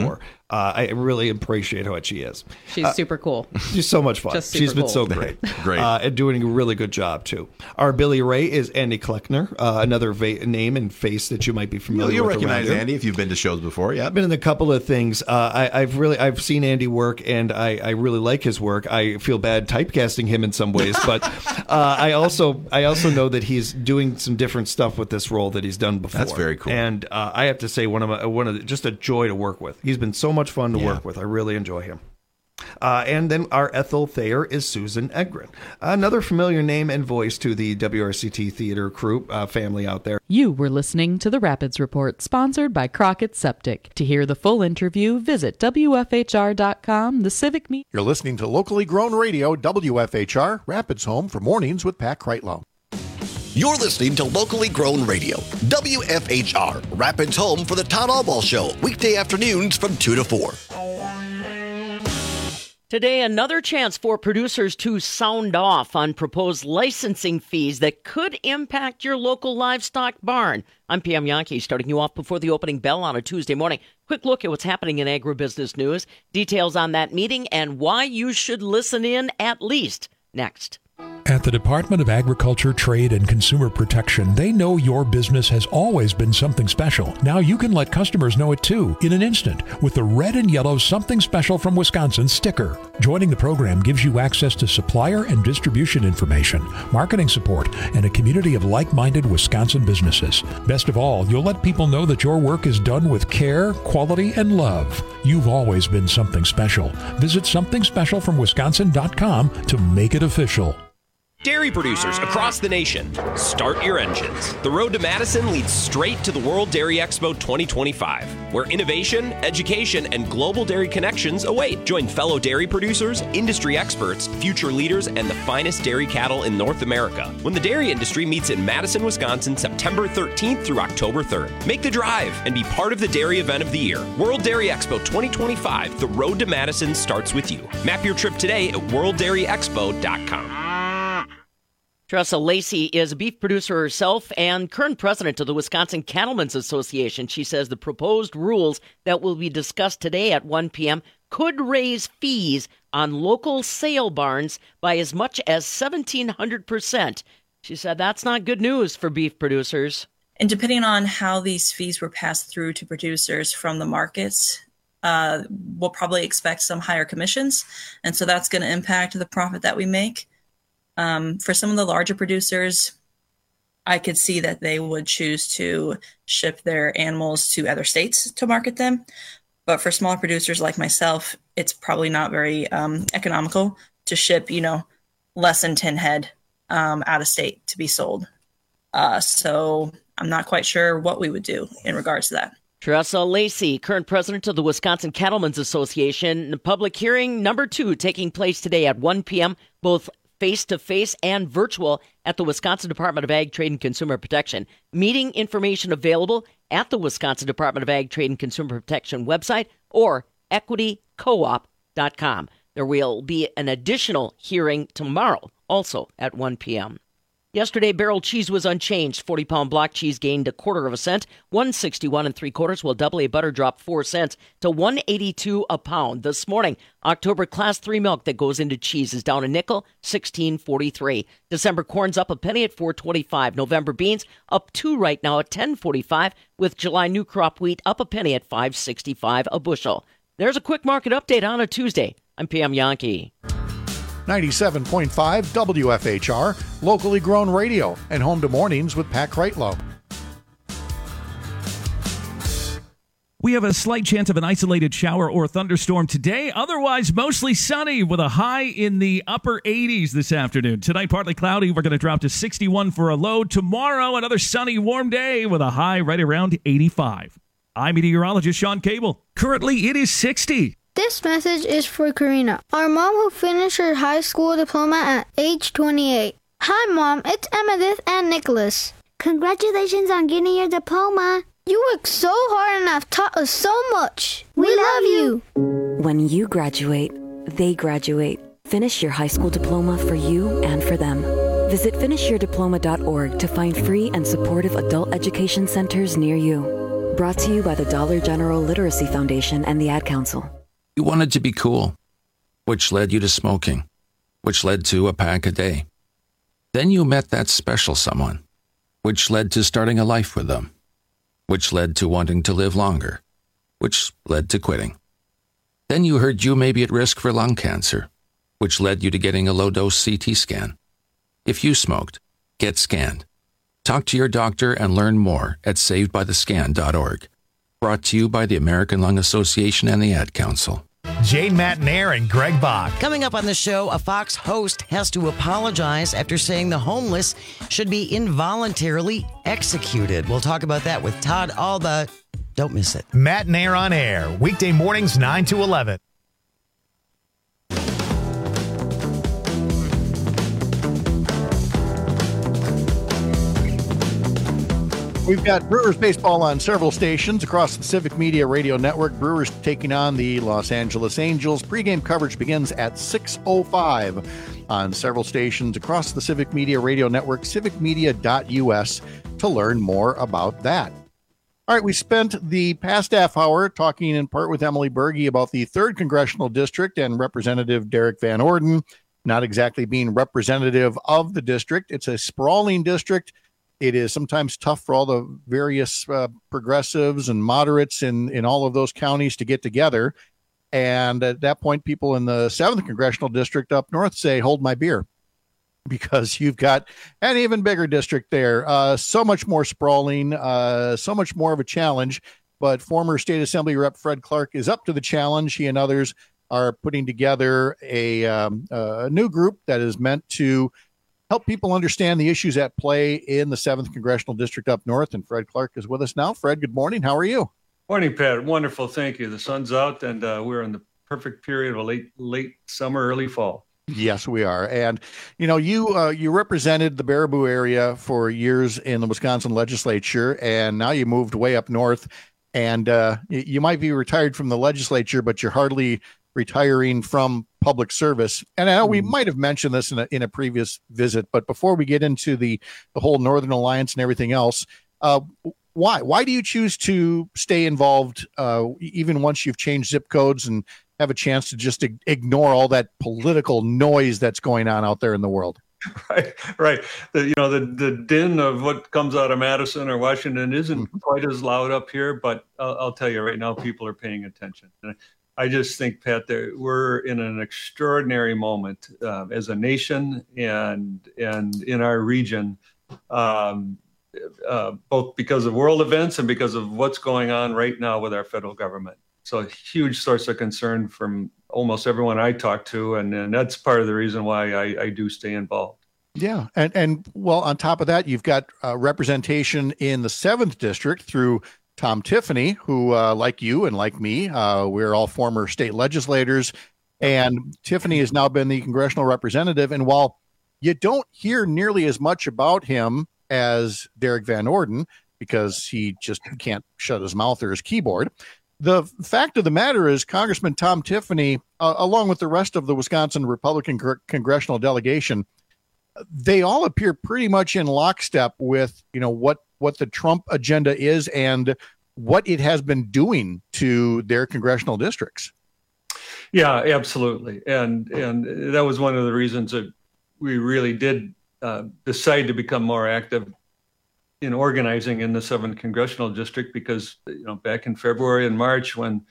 Speaker 27: Uh, I really appreciate what she is.
Speaker 6: She's
Speaker 27: uh,
Speaker 6: super cool.
Speaker 27: She's so much fun.
Speaker 6: Just super
Speaker 27: She's been
Speaker 6: cool.
Speaker 27: so great.
Speaker 2: Great.
Speaker 27: Uh, and doing a really good job, too. Our Billy Ray is Andy Kleckner, uh, another va- name and face that you might be familiar
Speaker 2: You'll
Speaker 27: with.
Speaker 2: recognize
Speaker 27: around here.
Speaker 2: Andy if you've been to shows before, yeah.
Speaker 27: I've been in a couple of things. Uh, I, I've really I've seen Andy work, and I, I really like his work. I feel bad typecasting him in some ways, but uh, I also I also know that he's doing some different stuff with this role that he's done before.
Speaker 2: That's very cool.
Speaker 27: And uh, I have to say, one of my, one of the, just a joy to work with. He's been so much fun to
Speaker 2: Yeah.
Speaker 27: work with. I really enjoy him. Uh, and then our Ethel Thayer is Susan Egren, another familiar name and voice to the W R C T theater crew uh, family out there.
Speaker 26: You were listening to the Rapids Report, sponsored by Crockett Septic. To hear the full interview, visit W F H R dot com, the Civic Media.
Speaker 21: You're listening to locally grown radio, W F H R, Rapids Home for Mornings with Pat Kreitlow.
Speaker 7: You're listening to locally grown radio, W F H R, Rapids Home for the Todd Allball Show, weekday afternoons from two to four.
Speaker 8: Today, another chance for producers to sound off on proposed licensing fees that could impact your local livestock barn. I'm Pam Yankee, starting you off before the opening bell on a Tuesday morning. Quick look at what's happening in agribusiness news, details on that meeting, and why you should listen in at least next.
Speaker 9: At the Department of Agriculture, Trade, and Consumer Protection, they know your business has always been something special. Now you can let customers know it too, in an instant, with the red and yellow Something Special from Wisconsin sticker. Joining the program gives you access to supplier and distribution information, marketing support, and a community of like-minded Wisconsin businesses. Best of all, you'll let people know that your work is done with care, quality, and love. You've always been something special. Visit something special from wisconsin dot com to make it official.
Speaker 10: Dairy producers across the nation, start your engines. The road to Madison leads straight to the World Dairy Expo twenty twenty-five, where innovation, education, and global dairy connections await. Join fellow dairy producers, industry experts, future leaders, and the finest dairy cattle in North America when the dairy industry meets in Madison, Wisconsin, September thirteenth through October third. Make the drive and be part of the dairy event of the year. World Dairy Expo twenty twenty-five, the road to Madison starts with you. Map your trip today at world dairy expo dot com.
Speaker 8: Teresa Lacey is a beef producer herself and current president of the Wisconsin Cattlemen's Association. She says the proposed rules that will be discussed today at one p.m. could raise fees on local sale barns by as much as seventeen hundred percent. She said that's not good news for beef producers.
Speaker 11: And depending on how these fees were passed through to producers from the markets, uh, we'll probably expect some higher commissions. And so that's going to impact the profit that we make. Um, for some of the larger producers, I could see that they would choose to ship their animals to other states to market them. But for smaller producers like myself, it's probably not very um, economical to ship, you know, less than ten head um, out of state to be sold. Uh, so I'm not quite sure what we would do in regards to that.
Speaker 8: Teresa Lacey, current president of the Wisconsin Cattlemen's Association. Public hearing number two taking place today at one p.m., both face-to-face and virtual at the Wisconsin Department of Ag, Trade, and Consumer Protection. Meeting information available at the Wisconsin Department of Ag, Trade, and Consumer Protection website or equity co op dot com. There will be an additional hearing tomorrow, also at one p.m. Yesterday, barrel cheese was unchanged. forty-pound block cheese gained a quarter of a cent, one sixty-one and three quarters, while double A butter dropped four cents to one eighty-two a pound. This morning, October class three milk that goes into cheese is down a nickel, sixteen forty-three. December corn's up a penny at four twenty-five. November beans up two right now at ten forty-five, with July new crop wheat up a penny at five sixty-five a bushel. There's a quick market update on a Tuesday. I'm Pam Yankee.
Speaker 21: ninety-seven point five W F H R, locally grown radio, and home to mornings with Pat Kreitlow.
Speaker 12: We have a slight chance of an isolated shower or thunderstorm today. Otherwise, mostly sunny with a high in the upper eighties this afternoon. Tonight, partly cloudy. We're going to drop to sixty-one for a low. Tomorrow, another sunny, warm day with a high right around eighty-five. I'm meteorologist Sean Cable. Currently, it is sixty.
Speaker 14: This message is for Karina, our mom who finished her high school diploma at age twenty-eight. Hi, Mom. It's Emmettith and Nicholas. Congratulations on getting your diploma. You worked so hard and have taught us so much. We, we love you.
Speaker 28: When you graduate, they graduate. Finish your high school diploma for you and for them. Visit finish your diploma dot org to find free and supportive adult education centers near you. Brought to you by the Dollar General Literacy Foundation and the Ad Council.
Speaker 13: You wanted to be cool, which led you to smoking, which led to a pack a day. Then you met that special someone, which led to starting a life with them, which led to wanting to live longer, which led to quitting. Then you heard you may be at risk for lung cancer, which led you to getting a low-dose C T scan. If you smoked, get scanned. Talk to your doctor and learn more at saved by the scan dot org. Brought to you by the American Lung Association and the Ad Council.
Speaker 1: Jane Matnair and Greg Bach.
Speaker 15: Coming up on the show, a Fox host has to apologize after saying the homeless should be involuntarily executed. We'll talk about that with Todd Alba. Don't miss it.
Speaker 1: Matnair on air, weekday mornings nine to eleven.
Speaker 21: We've got Brewers baseball on several stations across the Civic Media Radio Network. Brewers taking on the Los Angeles Angels. Pre-game coverage begins at six oh five on several stations across the Civic Media Radio Network, civic media dot u s to learn more about that. All right, we spent the past half hour talking in part with Emily Berge about the third Congressional District and Representative Derek Van Orden not exactly being representative of the district. It's a sprawling district. It is sometimes tough for all the various uh, progressives and moderates in, in all of those counties to get together. And at that point, people in the seventh Congressional District up north say, hold my beer, because you've got an even bigger district there. Uh, so much more sprawling, uh, so much more of a challenge. But former State Assembly Rep Fred Clark is up to the challenge. He and others are putting together a, um, a new group that is meant to help people understand the issues at play in the seventh Congressional District up north. And Fred Clark is with us now. Fred, good morning. How are you?
Speaker 16: Morning, Pat. Wonderful. Thank you. The sun's out, and uh, we're in the perfect period of a late, late summer, early fall.
Speaker 21: Yes, we are. And, you know, you uh, you represented the Baraboo area for years in the Wisconsin legislature, and now you moved way up north. And uh, you might be retired from the legislature, but you're hardly retiring from public service. And I know we might have mentioned this in a, in a previous visit, but before we get into the, the whole Northern Alliance and everything else, uh, why? Why do you choose to stay involved uh, even once you've changed zip codes and have a chance to just ig- ignore all that political noise that's going on out there in the world?
Speaker 16: Right, right. The, you know, the, the din of what comes out of Madison or Washington isn't quite as loud up here, but I'll, I'll tell you right now, people are paying attention. And I just think, Pat, that we're in an extraordinary moment uh, as a nation and and in our region, um, uh, both because of world events and because of what's going on right now with our federal government. So a huge source of concern from almost everyone I talk to, and, and that's part of the reason why I, I do stay involved.
Speaker 21: Yeah, and and well, on top of that, you've got uh, representation in the seventh district through Tom Tiffany, who, uh, like you and like me, uh, we're all former state legislators, and Tiffany has now been the congressional representative. And while you don't hear nearly as much about him as Derek Van Orden, because he just can't shut his mouth or his keyboard, the fact of the matter is Congressman Tom Tiffany, uh, along with the rest of the Wisconsin Republican cr- congressional delegation, they all appear pretty much in lockstep with, you know, what what the Trump agenda is and what it has been doing to their congressional districts.
Speaker 16: Yeah, absolutely. And and that was one of the reasons that we really did uh, decide to become more active in organizing in the seventh Congressional District, because, you know, back in February and March, when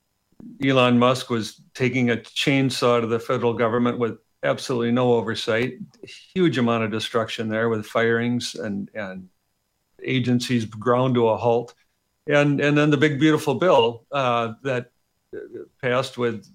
Speaker 16: Elon Musk was taking a chainsaw to the federal government with absolutely no oversight, huge amount of destruction there with firings and, and agencies ground to a halt. And and then the big, beautiful bill uh, that passed with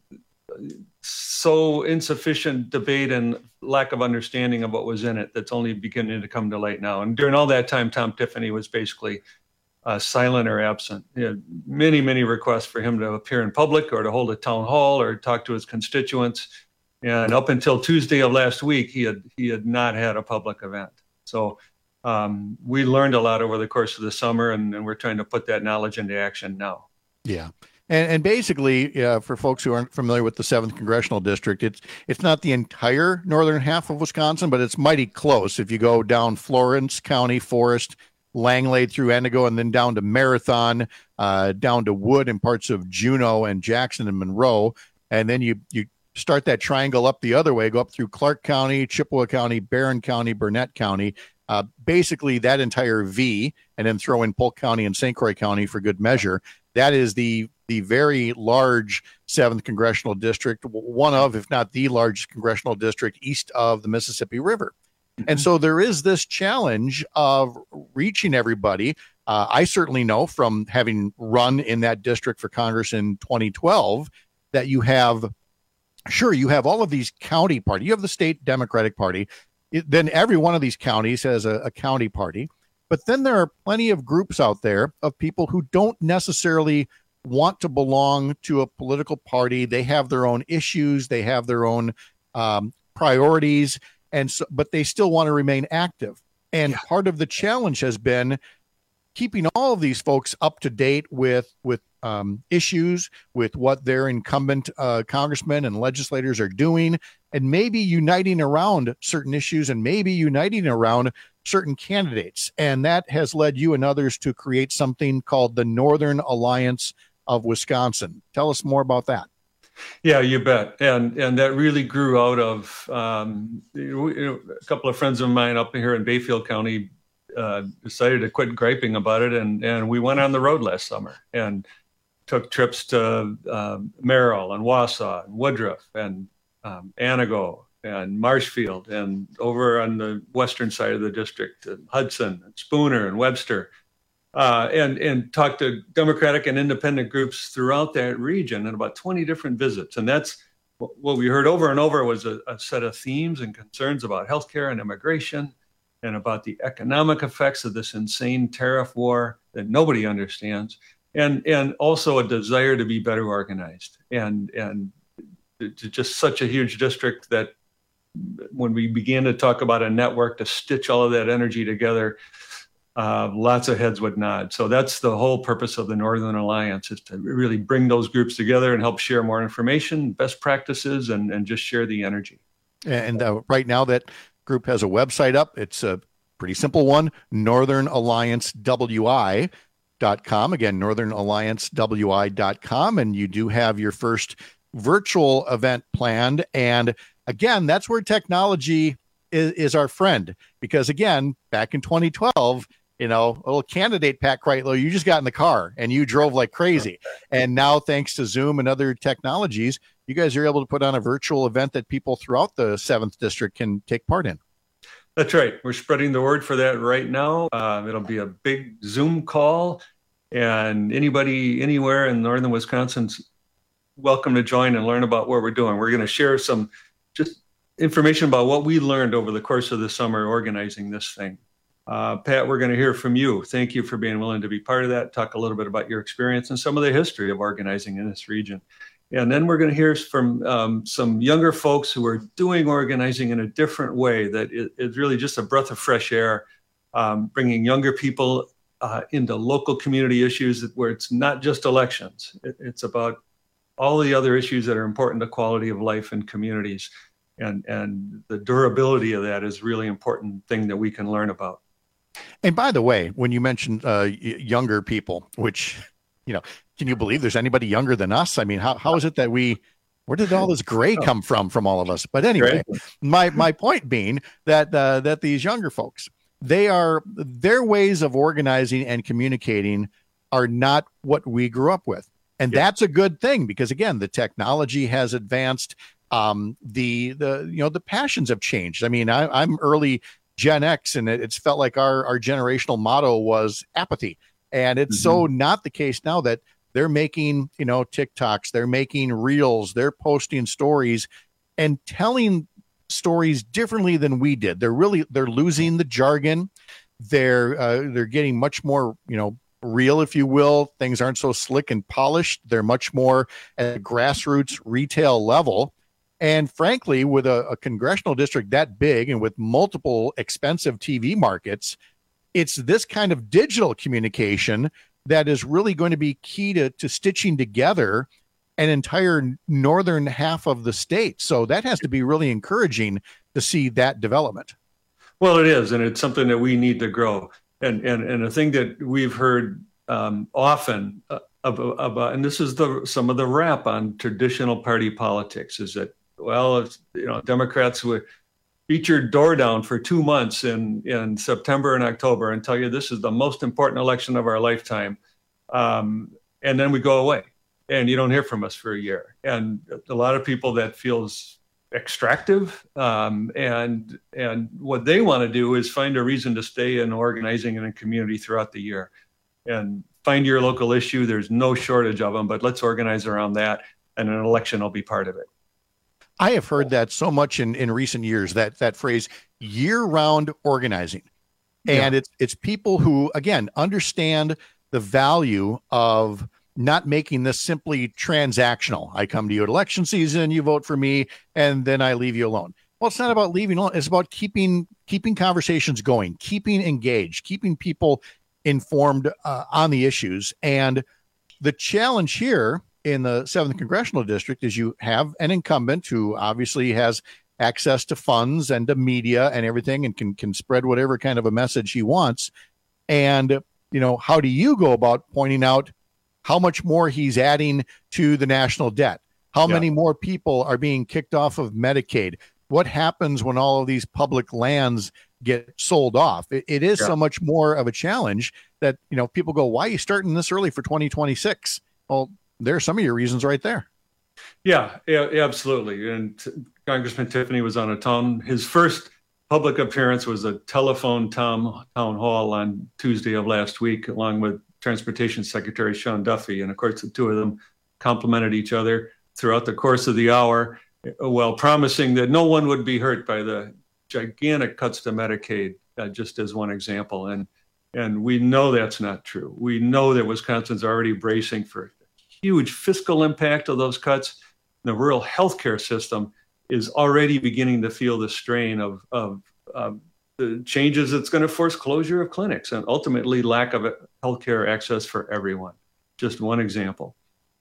Speaker 16: so insufficient debate and lack of understanding of what was in it that's only beginning to come to light now. And during all that time, Tom Tiffany was basically uh, silent or absent. He had many, many requests for him to appear in public or to hold a town hall or talk to his constituents. And up until Tuesday of last week, he had he had not had a public event. So um, we learned a lot over the course of the summer, and, and we're trying to put that knowledge into action now.
Speaker 21: Yeah. And, and basically, uh, for folks who aren't familiar with the seventh Congressional District, it's it's not the entire northern half of Wisconsin, but it's mighty close. If you go down Florence County, Forest, Langley through Endigo, and then down to Marathon, uh, down to Wood and parts of Juneau and Jackson and Monroe. And then you you start that triangle up the other way, go up through Clark County, Chippewa County, Barron County, Burnett County, uh, basically that entire V, and then throw in Polk County and Saint Croix County for good measure. That is the the very large seventh Congressional District, one of, if not the largest congressional district east of the Mississippi River. And so there is this challenge of reaching everybody. Uh, I certainly know from having run in that district for Congress in twenty twelve that you have, sure, you have all of these county parties. You have the state Democratic Party. It, then every one of these counties has a, a county party. But then there are plenty of groups out there of people who don't necessarily want to belong to a political party. They have their own issues. They have their own um, priorities. And so, but they still want to remain active. And yeah. part of the challenge has been keeping all of these folks up to date with with um, issues, with what their incumbent uh, congressmen and legislators are doing, and maybe uniting around certain issues and maybe uniting around certain candidates. And that has led you and others to create something called the Northern Alliance of Wisconsin. Tell us more about that.
Speaker 16: Yeah, you bet. And and that really grew out of um, you know, a couple of friends of mine up here in Bayfield County uh, decided to quit griping about it. And, and we went on the road last summer and took trips to um, Merrill and Wausau and Woodruff and um, Anago and Marshfield and over on the western side of the district, Hudson and Spooner and Webster. Uh, and and talked to Democratic and independent groups throughout that region and about twenty different visits. And that's what we heard over and over was a, a set of themes and concerns about healthcare and immigration and about the economic effects of this insane tariff war that nobody understands. And and also a desire to be better organized. And, and just such a huge district that when we began to talk about a network to stitch all of that energy together, Uh, lots of heads would nod. So that's the whole purpose of the Northern Alliance, is to really bring those groups together and help share more information, best practices, and, and just share the energy.
Speaker 21: And uh, right now that group has a website up. It's a pretty simple one, northern alliance w i dot com. Again, northern alliance w i dot com. And you do have your first virtual event planned. And again, that's where technology is, is our friend. Because again, back in twenty twelve, you know, a little candidate, Pat Kreitlow, you just got in the car and you drove like crazy. And now, thanks to Zoom and other technologies, you guys are able to put on a virtual event that people throughout the seventh District can take part in.
Speaker 16: That's right. We're spreading the word for that right now. Uh, it'll be a big Zoom call, and anybody anywhere in northern Wisconsin's welcome to join and learn about what we're doing. We're going to share some just information about what we learned over the course of the summer organizing this thing. Uh, Pat, we're going to hear from you. Thank you for being willing to be part of that. Talk a little bit about your experience and some of the history of organizing in this region. And then we're going to hear from um, some younger folks who are doing organizing in a different way that is, is really just a breath of fresh air, um, bringing younger people uh, into local community issues where it's not just elections. It, it's about all the other issues that are important to quality of life in communities. And, and the durability of that is a really important thing that we can learn about.
Speaker 21: And by the way, when you mentioned uh, y- younger people, which, you know, can you believe there's anybody younger than us? I mean, how how is it that we, where did all this gray come from, from all of us? But anyway, my my point being that uh, that these younger folks, they are, their ways of organizing and communicating are not what we grew up with. And yeah. that's a good thing because, again, the technology has advanced. Um, the, the, you know, the passions have changed. I mean, I, I'm early Gen X, and it, it's felt like our, our generational motto was apathy. And it's mm-hmm. so not the case now that they're making, you know, TikToks, they're making reels, they're posting stories and telling stories differently than we did. They're really, they're losing the jargon. They're, uh, they're getting much more, you know, real, if you will. Things aren't so slick and polished. They're much more at a grassroots retail level. And frankly, with a, a congressional district that big and with multiple expensive T V markets, it's this kind of digital communication that is really going to be key to, to stitching together an entire northern half of the state. So that has to be really encouraging to see that development.
Speaker 16: Well, it is, and it's something that we need to grow. And and and a thing that we've heard um, often uh, about, about, and this is the some of the rap on traditional party politics, is that, well, it's, you know, Democrats would beat your door down for two months in in September and October and tell you this is the most important election of our lifetime, um, and then we go away, and you don't hear from us for a year. And a lot of people, that feels extractive, um, and and what they want to do is find a reason to stay in organizing in a community throughout the year, and find your local issue. There's no shortage of them, but let's organize around that, and an election will be part of it.
Speaker 21: I have heard that so much in, in recent years, that that phrase, year-round organizing. And yeah. it's it's people who, again, understand the value of not making this simply transactional. I come to you at election season, you vote for me, and then I leave you alone. Well, it's not about leaving alone. It's about keeping keeping conversations going, keeping engaged, keeping people informed uh, on the issues. And the challenge here in the seventh Congressional District is you have an incumbent who obviously has access to funds and to media and everything, and can can spread whatever kind of a message he wants. And, you know, how do you go about pointing out how much more he's adding to the national debt? How yeah. many more people are being kicked off of Medicaid? What happens when all of these public lands get sold off? It, it is yeah. so much more of a challenge that, you know, people go, why are you starting this early for twenty twenty-six? Well, there are some of your reasons right there.
Speaker 16: Yeah, yeah, absolutely. And Congressman Tiffany was on a town. His first public appearance was a telephone town, town hall on Tuesday of last week, along with Transportation Secretary Sean Duffy. And of course, the two of them complimented each other throughout the course of the hour, while promising that no one would be hurt by the gigantic cuts to Medicaid, uh, just as one example. And and we know that's not true. We know that Wisconsin's already bracing for huge fiscal impact of those cuts. The rural healthcare system is already beginning to feel the strain of, of, of the changes that's going to force closure of clinics and ultimately lack of healthcare access for everyone. Just one example.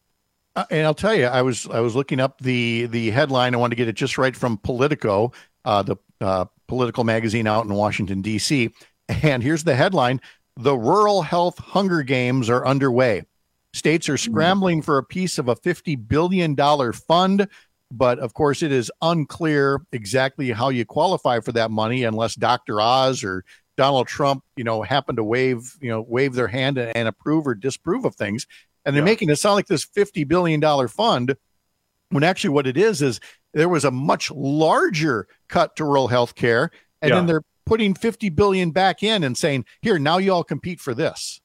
Speaker 21: Uh, and I'll tell you, I was I was looking up the the headline. I wanted to get it just right from Politico, uh, the uh, political magazine out in Washington, D C. And here's the headline: the Rural Health Hunger Games are underway. States are scrambling for a piece of a fifty billion dollars fund, but of course it is unclear exactly how you qualify for that money unless Doctor Oz or Donald Trump, you know, happen to wave, you know, wave their hand and approve or disapprove of things. And they're yeah. making it sound like this fifty billion dollars fund, when actually what it is, is there was a much larger cut to rural health care. And yeah. then they're putting fifty billion dollars back in and saying, here, now you all compete for this.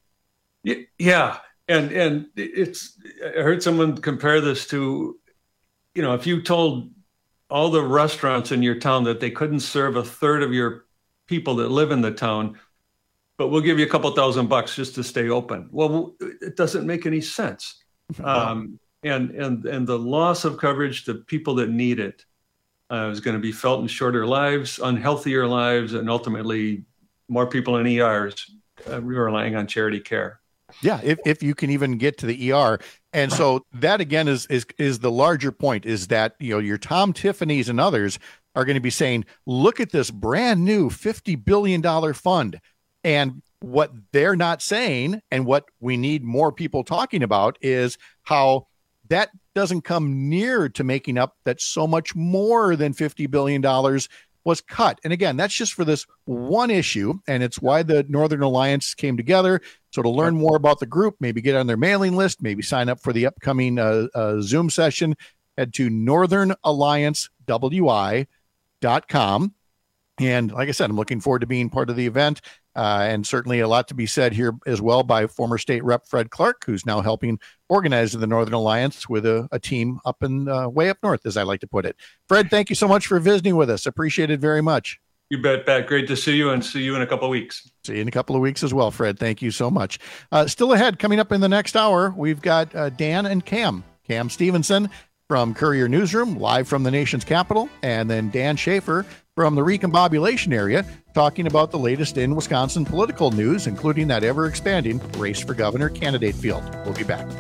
Speaker 16: Yeah. And and it's, I heard someone compare this to, you know, if you told all the restaurants in your town that they couldn't serve a third of your people that live in the town, but we'll give you a couple thousand bucks just to stay open. Well, it doesn't make any sense. Um, and and and the loss of coverage to people that need it uh, is going to be felt in shorter lives, unhealthier lives, and ultimately more people in E Rs uh, relying on charity care.
Speaker 21: Yeah, if, if you can even get to the E R. And so that, again, is is is the larger point, is that, you know, your Tom Tiffany's and others are going to be saying, look at this brand new fifty billion dollars fund. And what they're not saying, and what we need more people talking about, is how that doesn't come near to making up that so much more than fifty billion dollars was cut. And again, that's just for this one issue, and it's why the Northern Alliance came together. So to learn more about the group, maybe get on their mailing list, maybe sign up for the upcoming uh, uh, Zoom session, head to northern alliance w i dot com. And like I said, I'm looking forward to being part of the event. Uh, and certainly a lot to be said here as well by former state rep Fred Clark, who's now helping organize the Northern Alliance with a, a team up in uh, way up north, as I like to put it. Fred, thank you so much for visiting with us. Appreciate it very much.
Speaker 16: You bet, Pat. Great to see you, and see you in a couple of weeks.
Speaker 21: See you in a couple of weeks as well, Fred. Thank you so much. Uh, still ahead, coming up in the next hour, we've got uh, Dan and Cam. Cam Stevenson from Courier Newsroom, live from the nation's capital, and then Dan Schaefer from the recombobulation area, talking about the latest in Wisconsin political news, including that ever-expanding race for governor candidate field. We'll be back.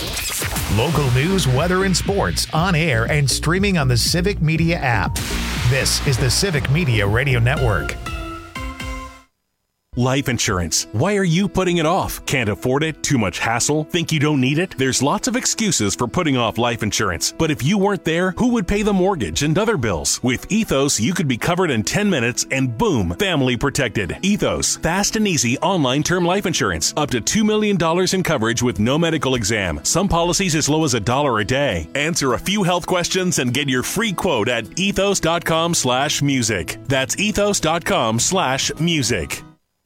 Speaker 1: Local news, weather, and sports on air and streaming on the Civic Media app. This is the Civic Media Radio Network.
Speaker 3: Life insurance. Why are you putting it off? Can't afford it? Too much hassle? Think you don't need it? There's lots of excuses for putting off life insurance. But if you weren't there, who would pay the mortgage and other bills? With Ethos, you could be covered in ten minutes and boom, family protected. Ethos, fast and easy online term life insurance. Up to two million dollars in coverage with no medical exam. Some policies as low as a dollar a day. Answer a few health questions and get your free quote at ethos.com slash music. That's ethos.com slash music.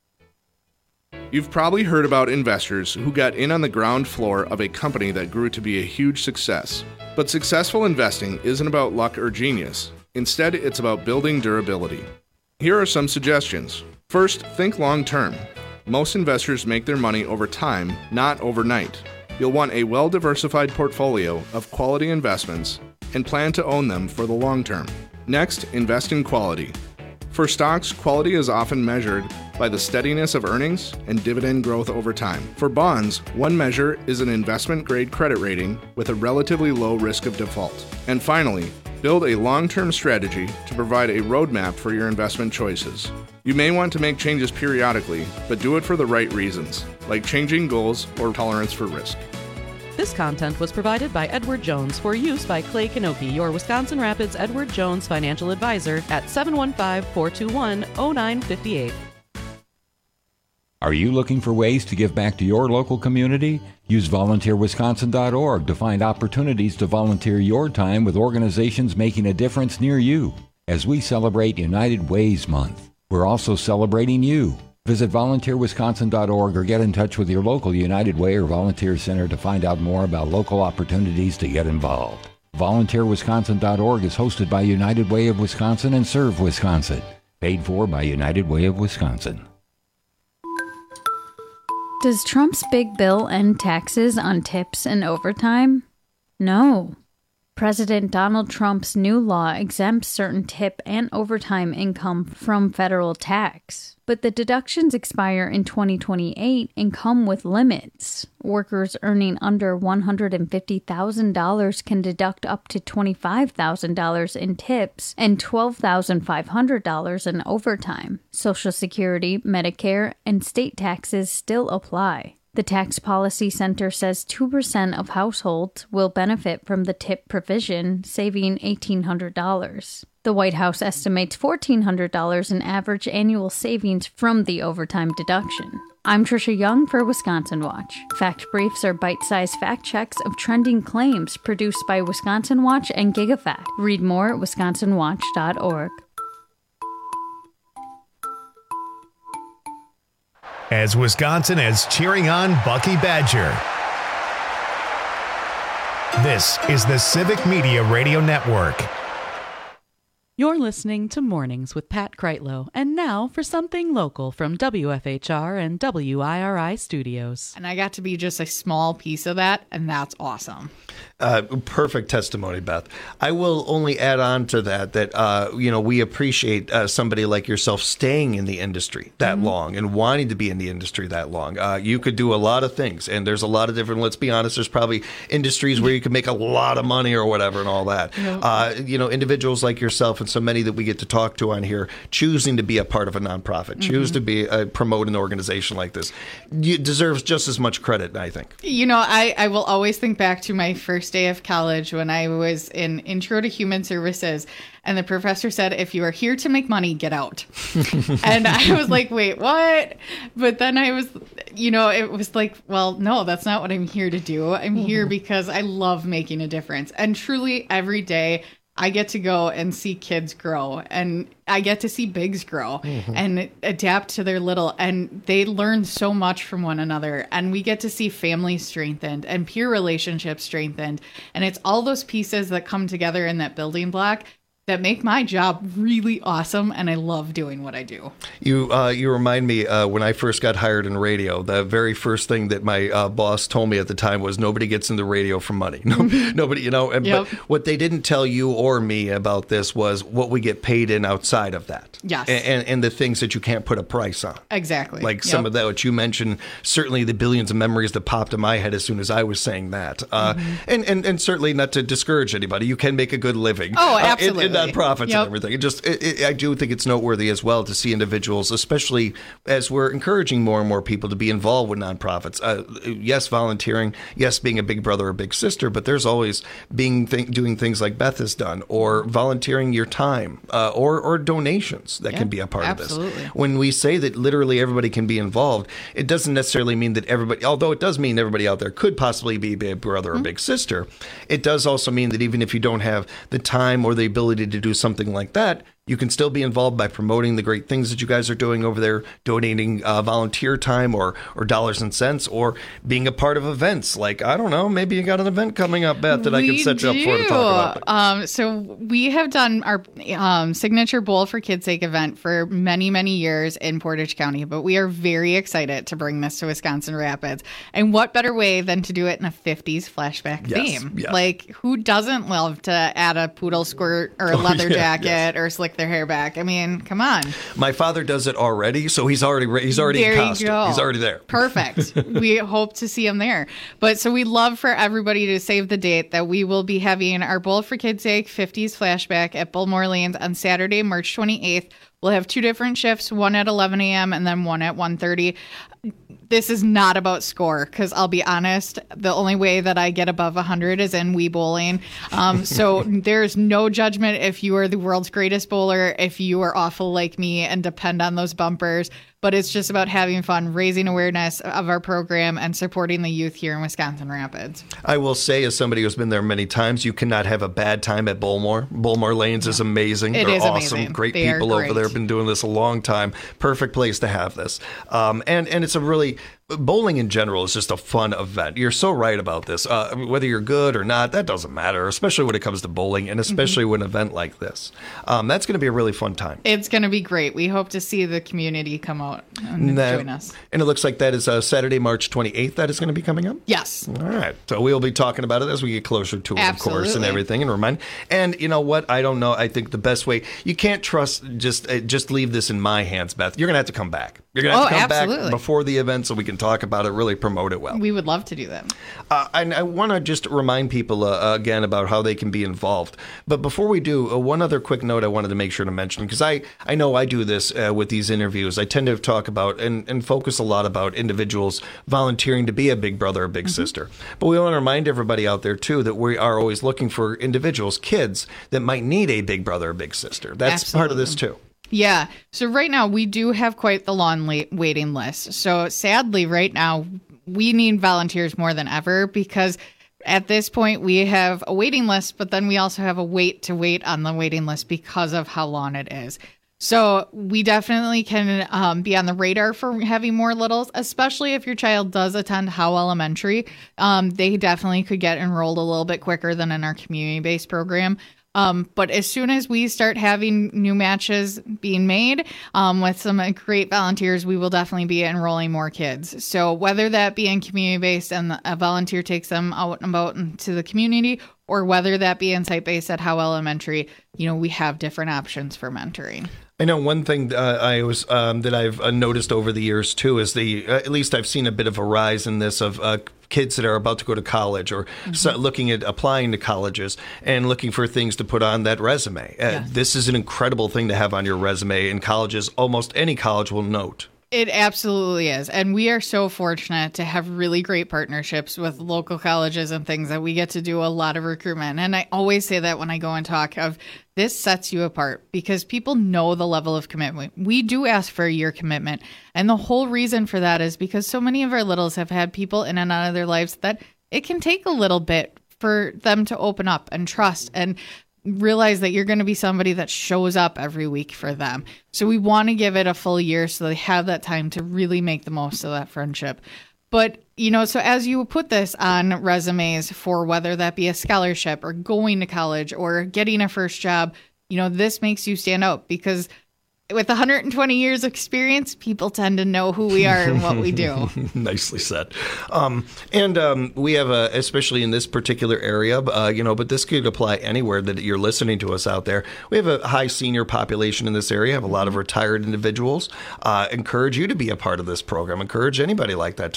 Speaker 4: You've probably heard about investors who got in on the ground floor of a company that grew to be a huge success. But successful investing isn't about luck or genius. Instead, it's about building durability. Here are some suggestions. First, think long term. Most investors make their money over time, not overnight. You'll want a well-diversified portfolio of quality investments and plan to own them for the long term. Next, invest in quality. For stocks, quality is often measured by the steadiness of earnings and dividend growth over time. For bonds, one measure is an investment-grade credit rating with a relatively low risk of default. And finally, build a long-term strategy to provide a roadmap for your investment choices. You may want to make changes periodically, but do it for the right reasons, like changing goals or tolerance for risk.
Speaker 26: This content was provided by Edward Jones for use by Clay Kanoki, your Wisconsin Rapids Edward Jones financial advisor at seven one five, four two one, zero nine five eight.
Speaker 5: Are you looking for ways to give back to your local community? Use volunteer wisconsin dot org to find opportunities to volunteer your time with organizations making a difference near you. As we celebrate United Ways Month, we're also celebrating you. Visit volunteer wisconsin dot org or get in touch with your local United Way or Volunteer Center to find out more about local opportunities to get involved. volunteer wisconsin dot org is hosted by United Way of Wisconsin and Serve Wisconsin. Paid for by United Way of Wisconsin.
Speaker 17: Does Trump's big bill end taxes on tips and overtime? No. President Donald Trump's new law exempts certain tip and overtime income from federal tax, but the deductions expire in twenty twenty-eight and come with limits. Workers earning under one hundred fifty thousand dollars can deduct up to twenty-five thousand dollars in tips and twelve thousand five hundred dollars in overtime. Social Security, Medicare, and state taxes still apply. The Tax Policy Center says two percent of households will benefit from the tip provision, saving eighteen hundred dollars. The White House estimates fourteen hundred dollars in average annual savings from the overtime deduction. I'm Trisha Young for Wisconsin Watch. Fact Briefs are bite-sized fact checks of trending claims produced by Wisconsin Watch and GigaFact. Read more at wisconsin watch dot org.
Speaker 1: As Wisconsin is cheering on Bucky Badger. This is the Civic Media Radio Network.
Speaker 26: You're listening to Mornings with Pat Kreitlow. And now for something local from W F H R and W I R I Studios.
Speaker 18: And I got to be just a small piece of that, and that's awesome.
Speaker 27: Uh, perfect testimony, Beth. I will only add on to that that, uh, you know, we appreciate uh, somebody like yourself staying in the industry that mm-hmm. long and wanting to be in the industry that long. Uh, you could do a lot of things, and there's a lot of different, let's be honest, there's probably industries where you can make a lot of money or whatever and all that. Yeah. Uh, you know, individuals like yourself and so many that we get to talk to on here choosing to be a part of a nonprofit, mm-hmm. choose to be uh, promote an organization like this, you deserves just as much credit, I think.
Speaker 18: You know, I, I will always think back to my first day of college when I was in Intro to Human Services, and the professor said, if you are here to make money, get out. And I was like, wait, what? But then I was, you know, it was like, well, no, that's not what I'm here to do. I'm mm-hmm. here because I love making a difference. And truly every day I get to go and see kids grow, and I get to see bigs grow mm-hmm. and adapt to their little, and they learn so much from one another, and we get to see families strengthened and peer relationships strengthened. And it's all those pieces that come together in that building block that make my job really awesome, and I love doing what I do. You uh, you remind me, uh, when I first got hired in radio, the very first thing that my uh, boss told me at the time was nobody gets into radio for money. No, nobody, you know, and, yep. But what they didn't tell you or me about this was what we get paid in outside of that. Yes. And, and, and the things that you can't put a price on. Exactly. Like yep. some of that, what you mentioned, certainly the billions of memories that popped in my head as soon as I was saying that. Uh, mm-hmm. and, and, and certainly not to discourage anybody, you can make a good living. Oh, absolutely. Uh, in, in
Speaker 2: nonprofits
Speaker 18: Yep.
Speaker 2: and everything. It just, it, it, I do think it's noteworthy as well to see individuals, especially as we're encouraging more and more people to be involved with nonprofits. Uh, yes, volunteering. Yes, being a big brother or big sister. But there's always being th- doing things like Beth has done, or volunteering your time, uh, or or donations that
Speaker 18: Yeah,
Speaker 2: can be a part
Speaker 18: absolutely.
Speaker 2: of this. When we say that literally everybody can be involved, it doesn't necessarily mean that everybody, although it does mean everybody out there could possibly be a big brother or big sister, it does also mean that even if you don't have the time or the ability to do something like that, you can still be involved by promoting the great things that you guys are doing over there, donating uh, volunteer time or or dollars and cents, or being a part of events. Like, I don't know, maybe you got an event coming up, Beth, that I can set you up for to talk about.
Speaker 18: Um, so we have done our um, signature Bowl for Kids' Sake event for many, many years in Portage County, but we are very excited to bring this to Wisconsin Rapids. And what better way than to do it in a fifties flashback
Speaker 2: Yes,
Speaker 18: theme?
Speaker 2: yes.
Speaker 18: Like, who doesn't love to add a poodle skirt or a
Speaker 2: Oh,
Speaker 18: leather
Speaker 2: yeah,
Speaker 18: jacket
Speaker 2: yes.
Speaker 18: or slick their hair back? I mean, come on.
Speaker 2: My father does it already, so he's already re- he's already
Speaker 18: There
Speaker 2: in
Speaker 18: you
Speaker 2: costume.
Speaker 18: go.
Speaker 2: He's already there.
Speaker 18: Perfect. We hope to see him there. But so we love for everybody to save the date that we will be having our Bowl for Kids' Sake fifties flashback at Bullmore Lanes on Saturday, March twenty-eighth. We'll have two different shifts, one at eleven a.m. and then one at one thirty. This is not about score, because I'll be honest, the only way that I get above one hundred is in Wii Bowling. Um, so there's no judgment if you are the world's greatest bowler, if you are awful like me and depend on those bumpers. But it's just about having fun, raising awareness of our program, and supporting the youth here in Wisconsin Rapids.
Speaker 2: I will say, as somebody who's been there many times, you cannot have a bad time at Bullmore. Bullmore Lanes is amazing.
Speaker 18: It
Speaker 2: They're
Speaker 18: is
Speaker 2: awesome.
Speaker 18: amazing.
Speaker 2: Great
Speaker 18: They are
Speaker 2: people over
Speaker 18: great.
Speaker 2: there. Been doing this a long time. Perfect place to have this. Um, and, and it's a really... Bowling in general is just a fun event. You're so right about this. Uh, whether you're good or not, that doesn't matter, especially when it comes to bowling, and especially
Speaker 18: Mm-hmm.
Speaker 2: with an event like this. Um, that's going to be a really fun time.
Speaker 18: It's going to be great. We hope to see the community come out and
Speaker 2: And that-
Speaker 18: join us.
Speaker 2: And it looks like that is uh, Saturday, March twenty-eighth, that is going to be coming up?
Speaker 18: Yes.
Speaker 2: All right. So we'll be talking about it as we get closer to it, of course, and
Speaker 18: Absolutely.
Speaker 2: everything, and remind. And you know what? I don't know. I think the best way, you can't trust, just uh, just leave this in my hands, Beth. You're going to have to come back. You're going to have
Speaker 18: Oh,
Speaker 2: to come
Speaker 18: absolutely.
Speaker 2: back before the event so we can talk about it, really promote it well.
Speaker 18: We would love to do that.
Speaker 2: Uh, and I want to just remind people uh, uh, again about how they can be involved. But before we do, uh, one other quick note I wanted to make sure to mention, because I, I know I do this uh, with these interviews. I tend to talk about and, and focus a lot about individuals volunteering to be a big brother or big sister. But we want to remind everybody out there, too, that we are always looking for individuals, kids, that might need a big brother or big sister. That's part of this, too.
Speaker 18: Yeah. So right now we do have quite the long late waiting list. So sadly, right now we need volunteers more than ever, because at this point we have a waiting list, but then we also have a wait to wait on the waiting list because of how long it is. So we definitely can um, be on the radar for having more littles, especially if your child does attend Howe Elementary. Um, they definitely could get enrolled a little bit quicker than in our community-based program. Um, but as soon as we start having new matches being made um, with some great volunteers, we will definitely be enrolling more kids. So whether that be in community-based and a volunteer takes them out and about into the community, or whether that be in site-based at Howe Elementary, you know, we have different options for mentoring.
Speaker 2: I know one thing uh, I was um, that I've uh, noticed over the years too is the uh, at least I've seen a bit of a rise in this of uh, kids that are about to go to college or
Speaker 18: Mm-hmm.
Speaker 2: so looking at applying to colleges and looking for things to put on that resume. Uh,
Speaker 18: Yeah.
Speaker 2: This is an incredible thing to have on your resume, and colleges, almost any college, will note.
Speaker 18: It absolutely is. And we are so fortunate to have really great partnerships with local colleges and things that we get to do a lot of recruitment. And I always say that when I go and talk of this sets you apart because people know the level of commitment. We do ask for a year commitment. And the whole reason for that is because so many of our littles have had people in and out of their lives that it can take a little bit for them to open up and trust and realize that you're going to be somebody that shows up every week for them. So we want to give it a full year so they have that time to really make the most of that friendship. But, you know, so as you put this on resumes for whether that be a scholarship or going to college or getting a first job, you know, this makes you stand out because with one hundred twenty years of experience, people tend to know who we are and what we do.
Speaker 2: Nicely said. Um, and um, we have, a, especially in this particular area, uh, you know, but this could apply anywhere that you're listening to us out there. We have a high senior population in this area, have a lot of retired individuals. Uh, encourage you to be a part of this program. Encourage anybody like that to be.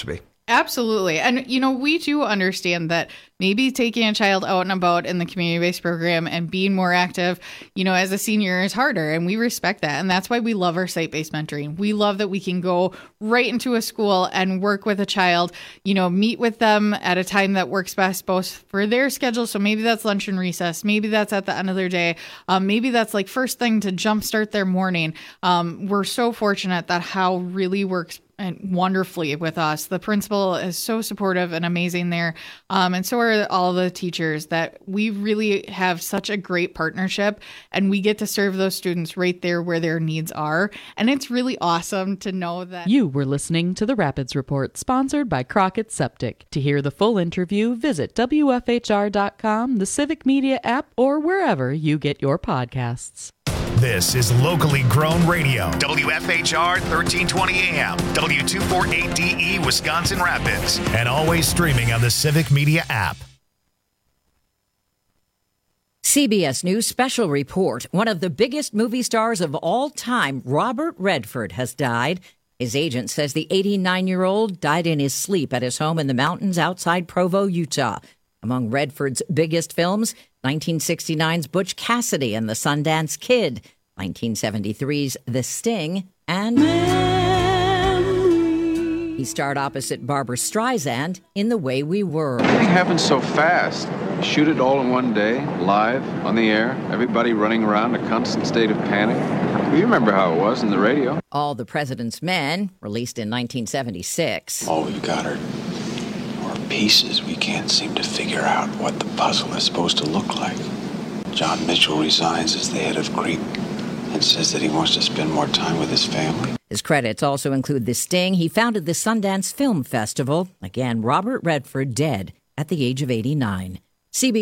Speaker 18: Absolutely. And, you know, we do understand that maybe taking a child out and about in the community-based program and being more active, you know, as a senior is harder. And we respect that. And that's why we love our site-based mentoring. We love that we can go right into a school and work with a child, you know, meet with them at a time that works best both for their schedule. So maybe that's lunch and recess. Maybe that's at the end of their day. Um, maybe that's like first thing to jumpstart their morning. Um, we're so fortunate that How really works and wonderfully with us. The principal is so supportive and amazing there. Um, and so are all the teachers, that we really have such a great partnership, and we get to serve those students right there where their needs are. And it's really awesome to know that.
Speaker 26: You were listening to the Rapids Report, sponsored by Crockett Septic. To hear the full interview, visit W F H R dot com, the Civic Media app, or wherever you get your podcasts.
Speaker 1: This is locally grown radio. W F H R thirteen twenty A M, W two forty-eight D E, Wisconsin Rapids, and always streaming on the Civic Media app.
Speaker 6: C B S News special report. One of the biggest movie stars of all time, Robert Redford, has died. His agent says the eighty-nine-year-old died in his sleep at his home in the mountains outside Provo, Utah. Among Redford's biggest films, nineteen sixty-nine's Butch Cassidy and the Sundance Kid, nineteen seventy-three's The Sting, and Memory. He starred opposite Barbra Streisand in The Way We Were.
Speaker 7: Everything happens so fast. You shoot it all in one day, live, on the air, everybody running around, a constant state of panic. You remember how it was in the radio.
Speaker 6: All the President's Men, released in nineteen seventy-six.
Speaker 19: All we've got are pieces. We can't seem to figure out what the puzzle is supposed to look like. John Mitchell resigns as the head of Creek and says that he wants to spend more time with his family.
Speaker 6: His credits also include The Sting. He founded the Sundance Film Festival. Again, Robert Redford dead at the age of eighty-nine. C B